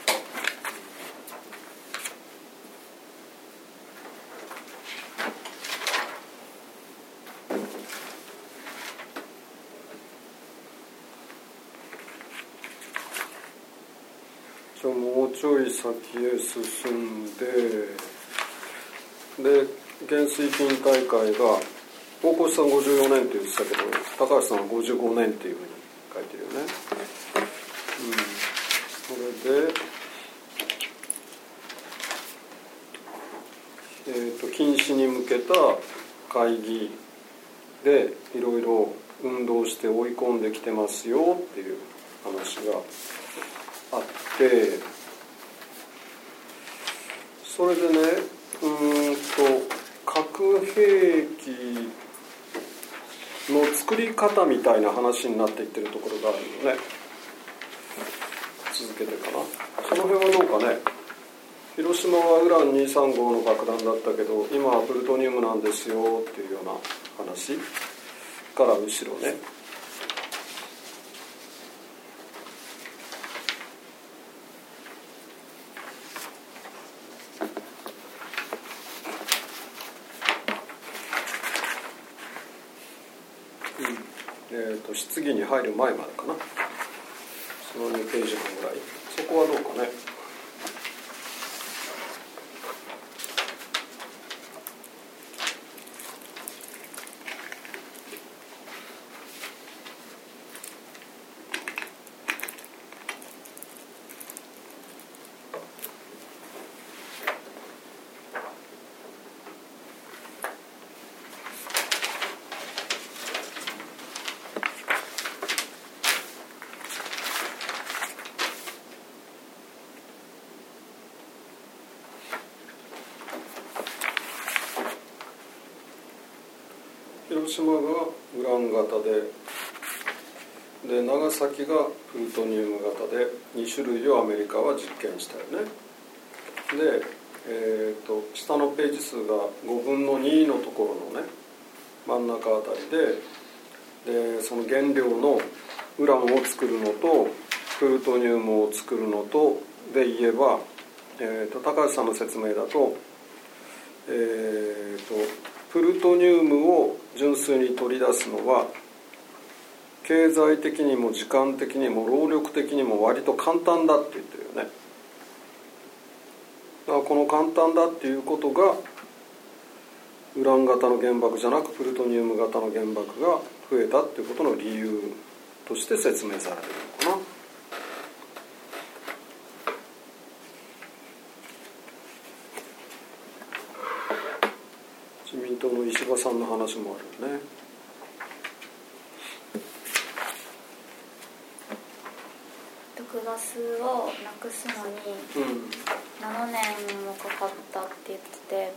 もうちょい先へ進んで、元帥金大会が大越さん54年って言ってたけど高橋さんは55年っていうふうに書いてるよね。それで、禁止に向けた会議でいろいろ運動して追い込んできてますよっていう話があって、それでね、核兵器の作り方みたいな話になっていってるところがあるよね。続けてかな。その辺はどうかね。広島はウラン235の爆弾だったけど今はプルトニウムなんですよっていうような話から後ろね。質疑に入る前までかな。その2ページ半ぐらい。そこはどうかね。広島がウラン型で長崎がプルトニウム型で2種類をアメリカは実験したよね。で、下のページ数が5分の2のところのね真ん中あたりでその原料のウランを作るのとプルトニウムを作るのとで言えば、高橋さんの説明だと、プルトニウムを純粋に取り出すのは経済的にも時間的にも労力的にも割と簡単だって言ってるよね。だからこの簡単だっていうことがウラン型の原爆じゃなくプルトニウム型の原爆が増えたっていうことの理由として説明されているのかな。自民党の石破さんの話もあるよね。 毒ガスをなくすのに7年もかかったって言ってて、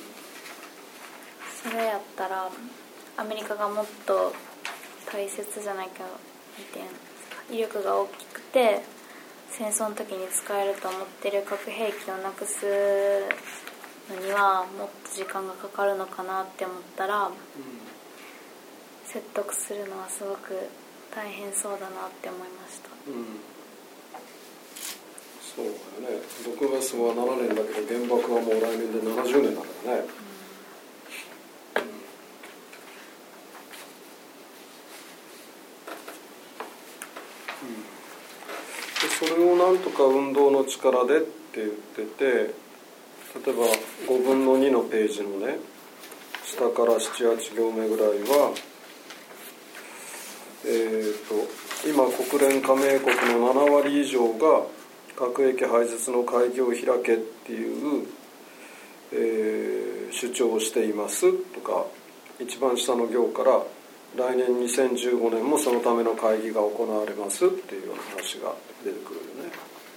それやったらアメリカがもっと大切じゃないけど威力が大きくて戦争の時に使えると思ってる核兵器をなくすのにはもっと時間がかかるのかなって思ったら、説得するのはすごく大変そうだなって思いました。 そうだよね。毒ガスは7年だけど原爆はもう来年で70年だからね。 とか運動の力でって言ってて、例えば5分の2のページのね下から 7,8 行目ぐらいは、今国連加盟国の7割以上が核兵器廃絶の会議を開けっていう、主張をしていますとか、一番下の行から来年2015年もそのための会議が行われますっていうような話が出てくるよね。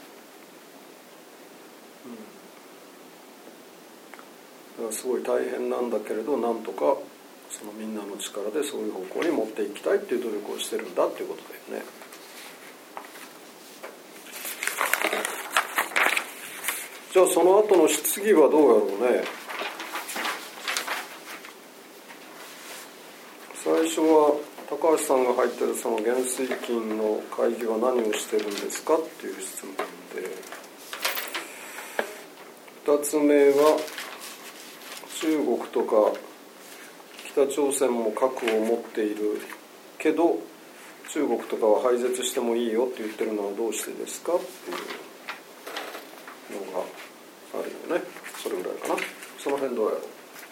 だからすごい大変なんだけれど、なんとかそのみんなの力でそういう方向に持っていきたいっていう努力をしてるんだっていうことだよね。じゃあその後の質疑はどうやろうね。最初は高橋さんが入ってるその原水金の会議は何をしてるんですかっていう質問で、2つ目は中国とか北朝鮮も核を持っているけど中国とかは廃絶してもいいよって言ってるのはどうしてですかっていうのがあるよね。それぐらいかな。その辺どうやろう。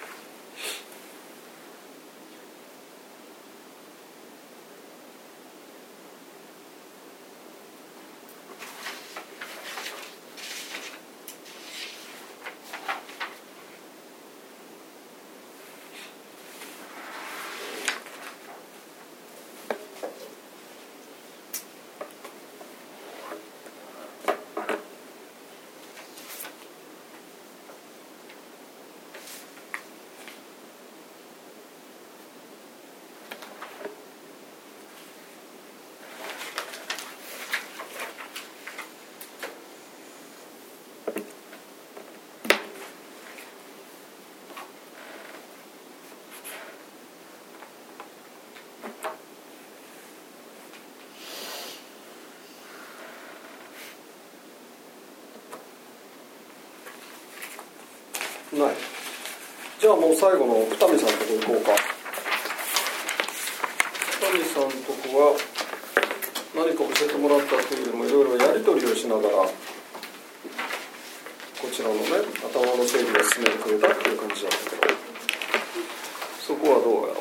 ない。じゃあもう最後の二見さんのとこ行こうか。二見さんのとこは何か教えてもらったというよりもいろいろやり取りをしながらこちらのね頭の整理を進めてくれたっていう感じだったけど、そこはどうやろう。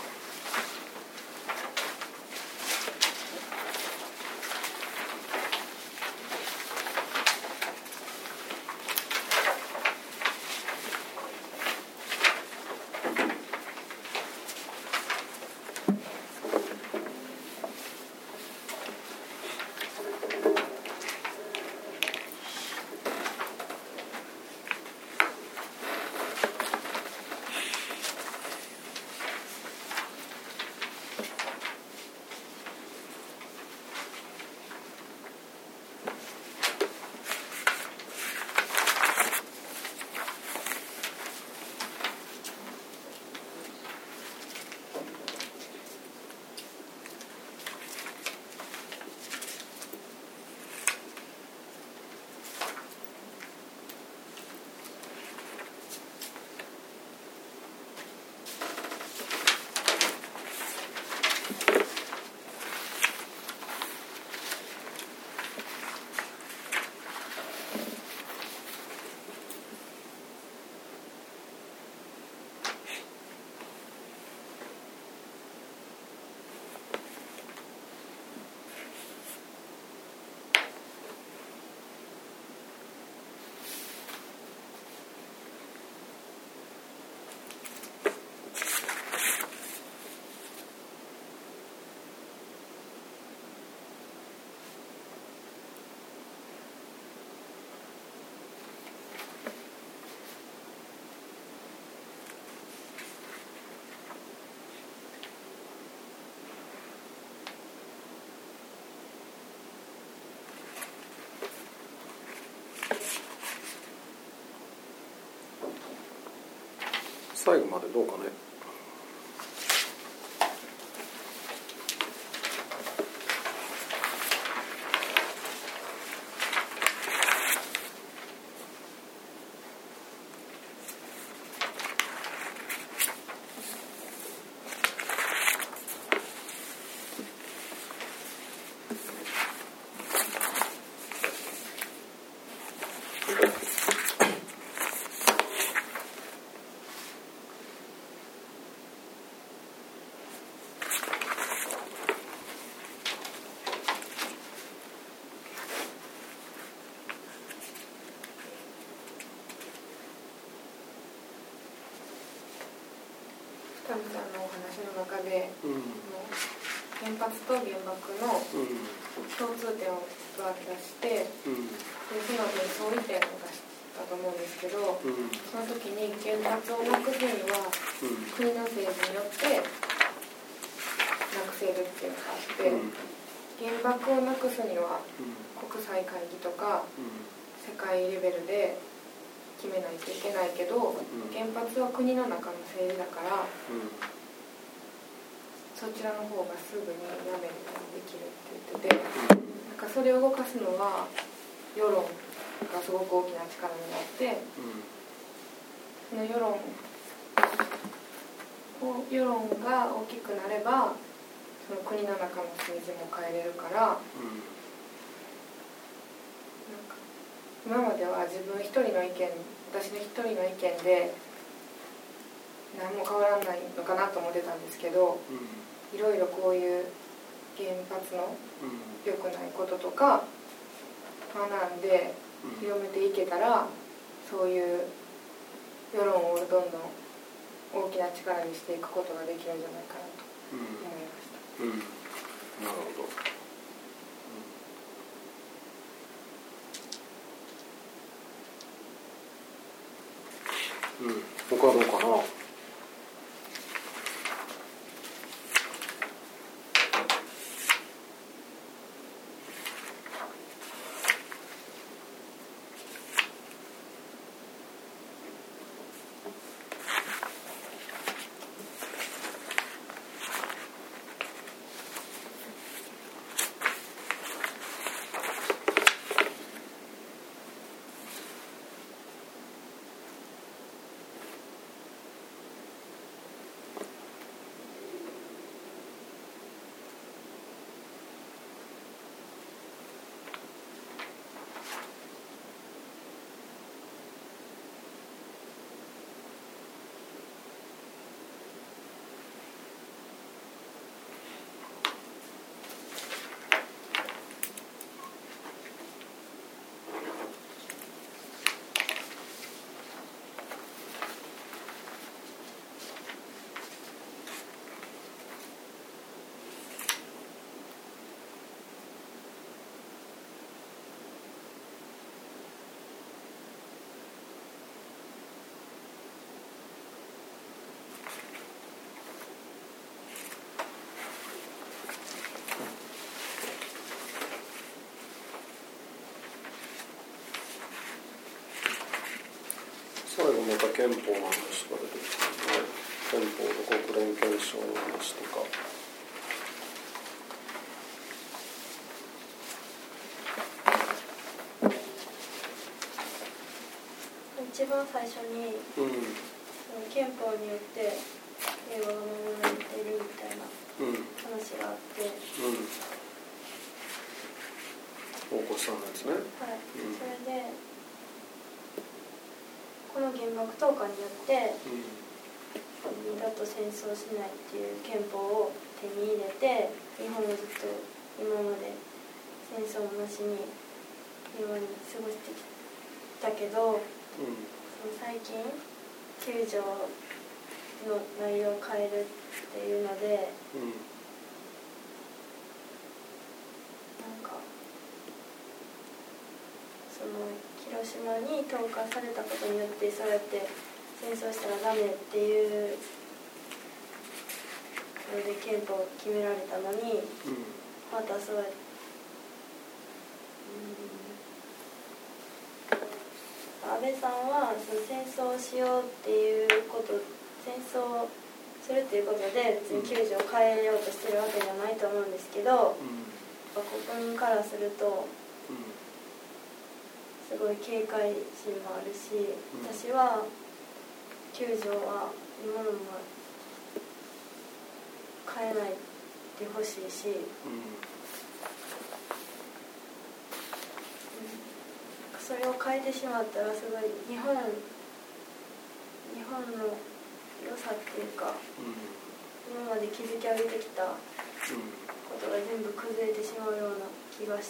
最後までどうかね。 タミさんのお話の中で、原発と原爆の共通点をバーッと出して、でその後に相違点を出したと思うんですけど、その時に原発をなくすには国の政治によってなくせるっていうのがあって、原爆をなくすには国際会議とか世界レベルで決めないといけないけど、原発は国の中の政治だから、そちらの方がすぐにやめることができるって言ってて、なんかそれを動かすのは世論がすごく大きな力になって、その世論が大きくなればその国の中の政治も変えれるから、なんか今までは自分一人の意見、私の一人の意見で何も変わらないのかなと思ってたんですけど、いろいろこういう原発の良くないこととか学んで広めていけたら、そういう世論をどんどん大きな力にしていくことができるんじゃないかなと思いました。 なるほど。他どうかな。最後また憲法の話が出てきたので、憲法と国連憲章の話とか。 一番最初に、その憲法によって平和が守られているみたいな話があって、 大越さんのやつね。 はい、それでこの原爆投下によって、二度と戦争しないっていう憲法を手に入れて、日本はずっと今まで戦争なしに平和に過ごしてきたけど、その最近9条の内容を変えるっていうので、なんかその広島に投下されたことによって、そうやって戦争したらダメっていうので憲法を決められたのに、またそうやって安倍さんはその戦争をしようっていうこと、戦争するっていうことで別に9条を変えようとしてるわけじゃないと思うんですけど、国民からするとすごい警戒心もあるし、私は9条は今のまま変えないでほしいし、それを変えてしまったらすごい日本の良さっていうか、今まで築き上げてきたことが全部崩れてしまうような気がして、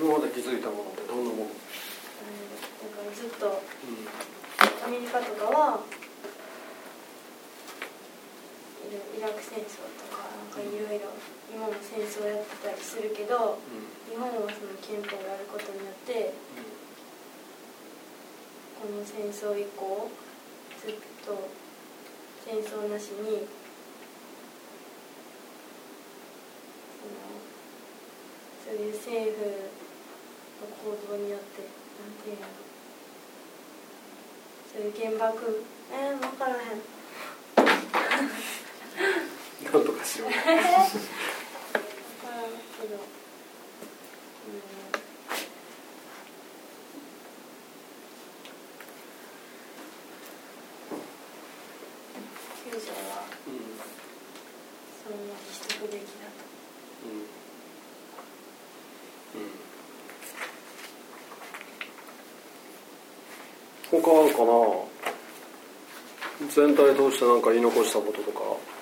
分まで気づいたものってどんなもの？ だからずっとアメリカとかはイラク戦争とかなんかいろいろ今も戦争やってたりするけど、日本はその憲法があることによってこの戦争以降ずっと戦争なしにそういう政府の行動によってなんていうのそういう原爆分からへんなんとかしよう。 分からんけど救助はそのまましとくべきだと。 他あるかな？全体通して何か言い残したこととか？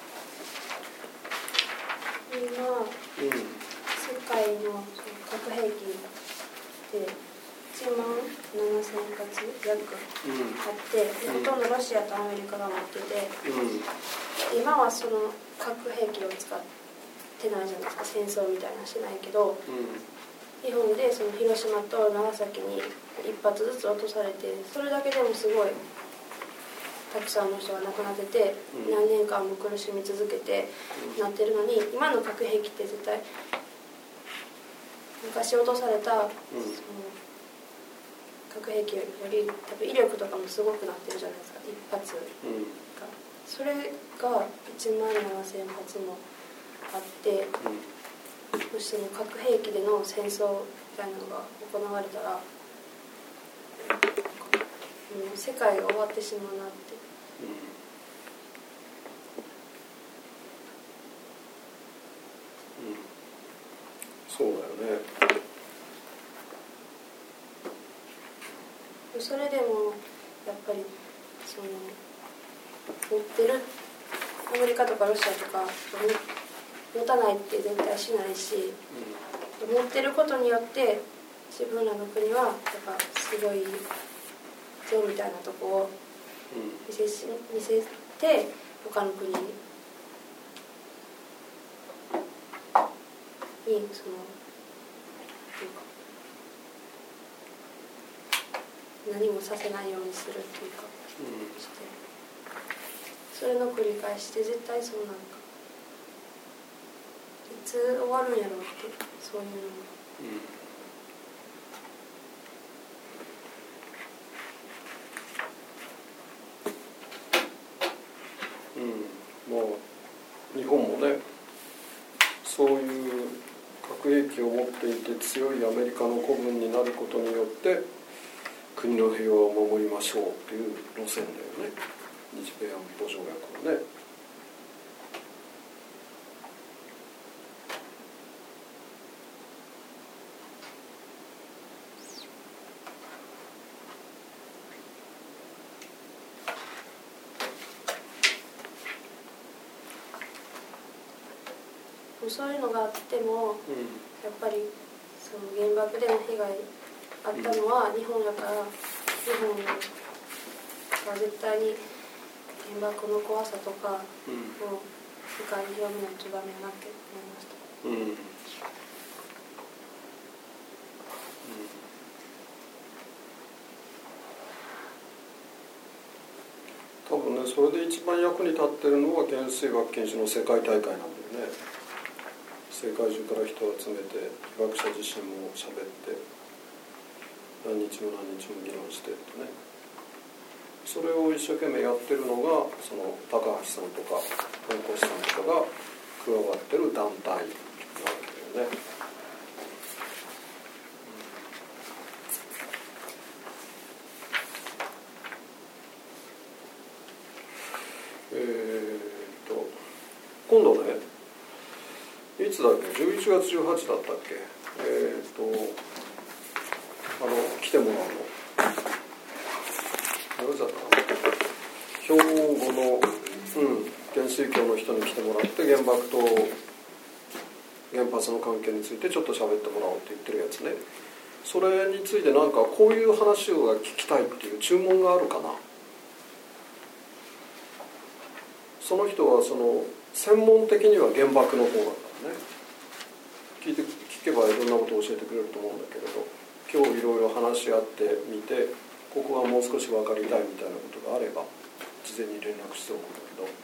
今、世界の核兵器で1万7000発約あって、ほとんどロシアとアメリカが持ってて、今はその核兵器を使ってないじゃないですか。戦争みたいなしてないけど、日本でその広島と長崎に1発ずつ落とされて、それだけでもすごいたくさんの人が亡くなってて、何年間も苦しみ続けてなってるのに、今の核兵器って絶対昔落とされたその核兵器より多分威力とかもすごくなってるじゃないですか、一発が。それが1万7000発もあって、もしその核兵器での戦争みたいなのが行われたら、世界が終わってしまうなって。 そうだよね。 それでもやっぱりその持ってるアメリカとかロシアとか持たないって絶対しないし、持ってることによって自分らの国はやっぱすごい像みたいなとこを見せて他の国にその何もさせないようにするっていうか、してそれの繰り返しで絶対そうなんかいつ終わるんやろうって、そういうのも。まあ日本もね、そういう核兵器を持っていて強いアメリカの子分になることによって国の平和を守りましょうっていう路線だよね、日米安保条約はね。 そういうのがあっても、やっぱりその原爆での被害あったのは日本だから、日本が絶対に原爆の怖さとかを世界に広めないとダメだなって思いました。 多分ね、それで一番役に立ってるのは原水爆禁止の世界大会なんだよね。世界中から人を集めて被爆者自身も喋って何日も何日も議論してってね、それを一生懸命やってるのがその高橋さんとか本越さんとかが加わってる団体なわけだよね。今度ね、いつだっけ、11月18だったっけ、来てもらうの誰だったかな、兵庫の、原水教の人に来てもらって原爆と原発の関係についてちょっと喋ってもらおうって言ってるやつね。 それについてなんかこういう話を聞きたいっていう注文があるかな。その人はその専門的には原爆の方だからね、聞けばいろんなことを教えてくれると思うんだけれど、今日いろいろ話し合ってみて、ここはもう少し分かりたいみたいなことがあれば事前に連絡しておくんだけど。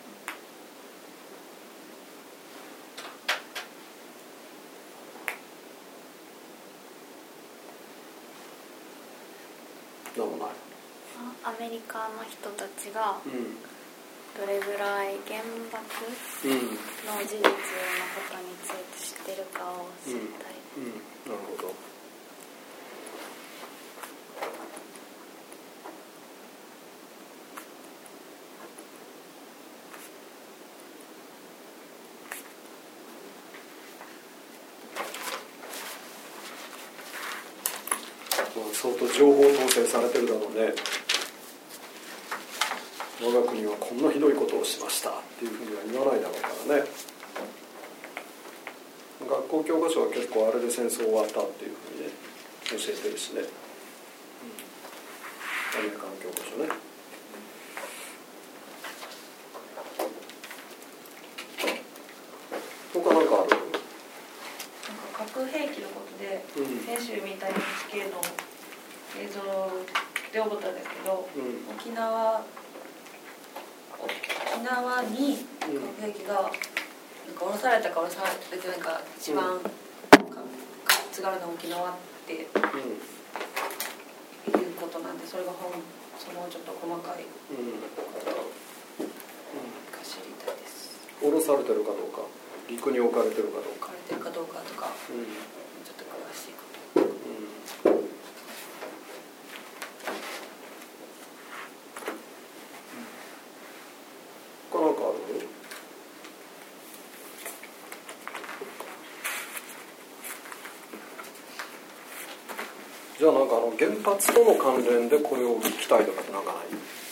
なんもない。 アメリカの人たちがどれぐらい原爆の事実のことについて知ってるかを知りたい。 なるほど。相当情報統制されてるだろうね。我が国はこんなひどいことをしましたっていうふうには言わないだろうからね。学校教科書は結構あれで戦争終わったっていうふうにね教えてるしね、アメリカの教科書ね。他なんかある？ なんか核兵器のことで、先週見た NHK の映像で思ったんですけど、沖縄に核兵器がなんか降ろされたか降ろされてないか一番津軽の沖縄っていうことなんで、それがそのちょっと細かいことが知りたいです。 降ろされてるかどうか、陸に置かれてるかどうか、 置かれてるかどうかとか、ちょっと詳しいこと。 なんかある？じゃあなんか原発との関連でこれを聞きたいとかってなんかない？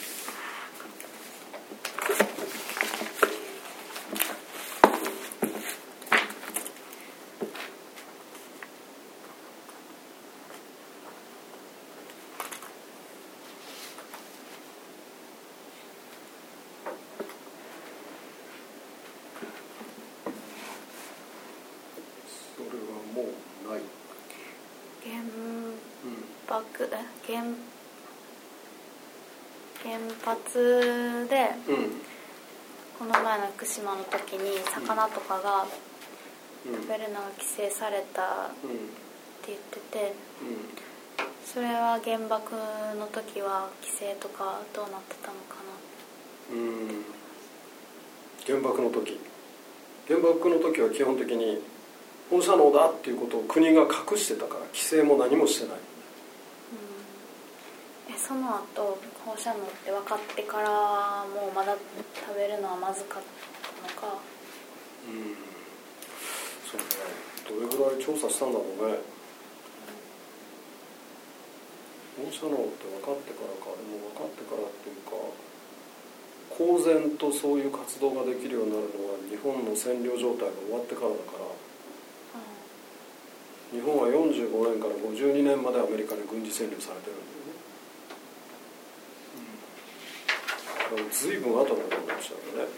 原発で、この前の福島の時に魚とかが食べるのが規制されたって言ってて、それは原爆の時は規制とかどうなってたのかな。 原爆の時は基本的に放射能だっていうことを国が隠してたから規制も何もしてない。 その後放射能って分かってからもうまだ食べるのはまずかったのか。 そうね、どれぐらい調査したんだろうね。放射能って分かってからか、でも分かってからっていうか公然とそういう活動ができるようになるのは日本の占領状態が終わってからだから、日本は45年から52年までアメリカに軍事占領されてるんだよね。ずいぶん後のことになっちゃうよね。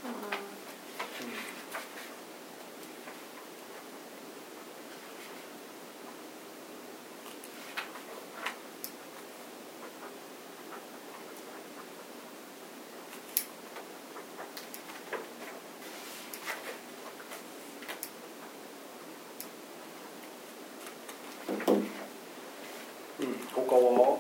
他は？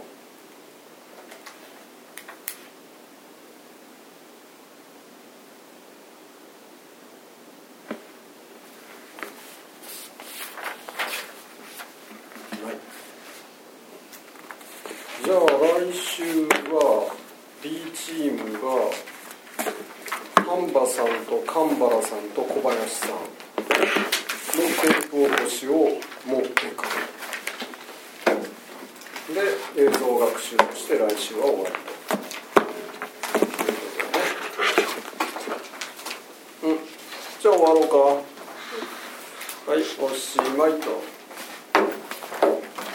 じゃあ来週は D チームが丹波さんと神原さんと小林さんのテープ起こしを持ってくる。で映像学習として来週は終わりと。じゃあ終わろうか。はい、おしまいと。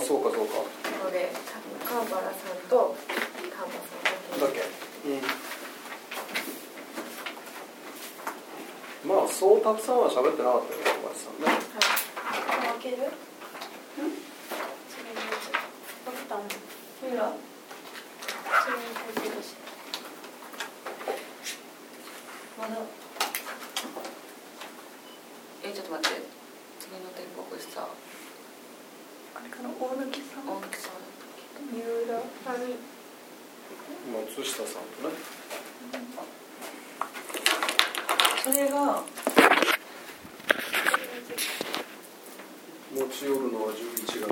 そうかそうか。 ので多分川原さんと丹波さんだけ。まあそうたくさんは喋ってなかったよね、小林さんね。 開ける？分かったの？ ほら。まだ。ちょっと待って。次の天国さ。 あれかな、大貫さん、 大貫さん。 三浦、 松下さんとね。 それが。 持ち寄るのは11月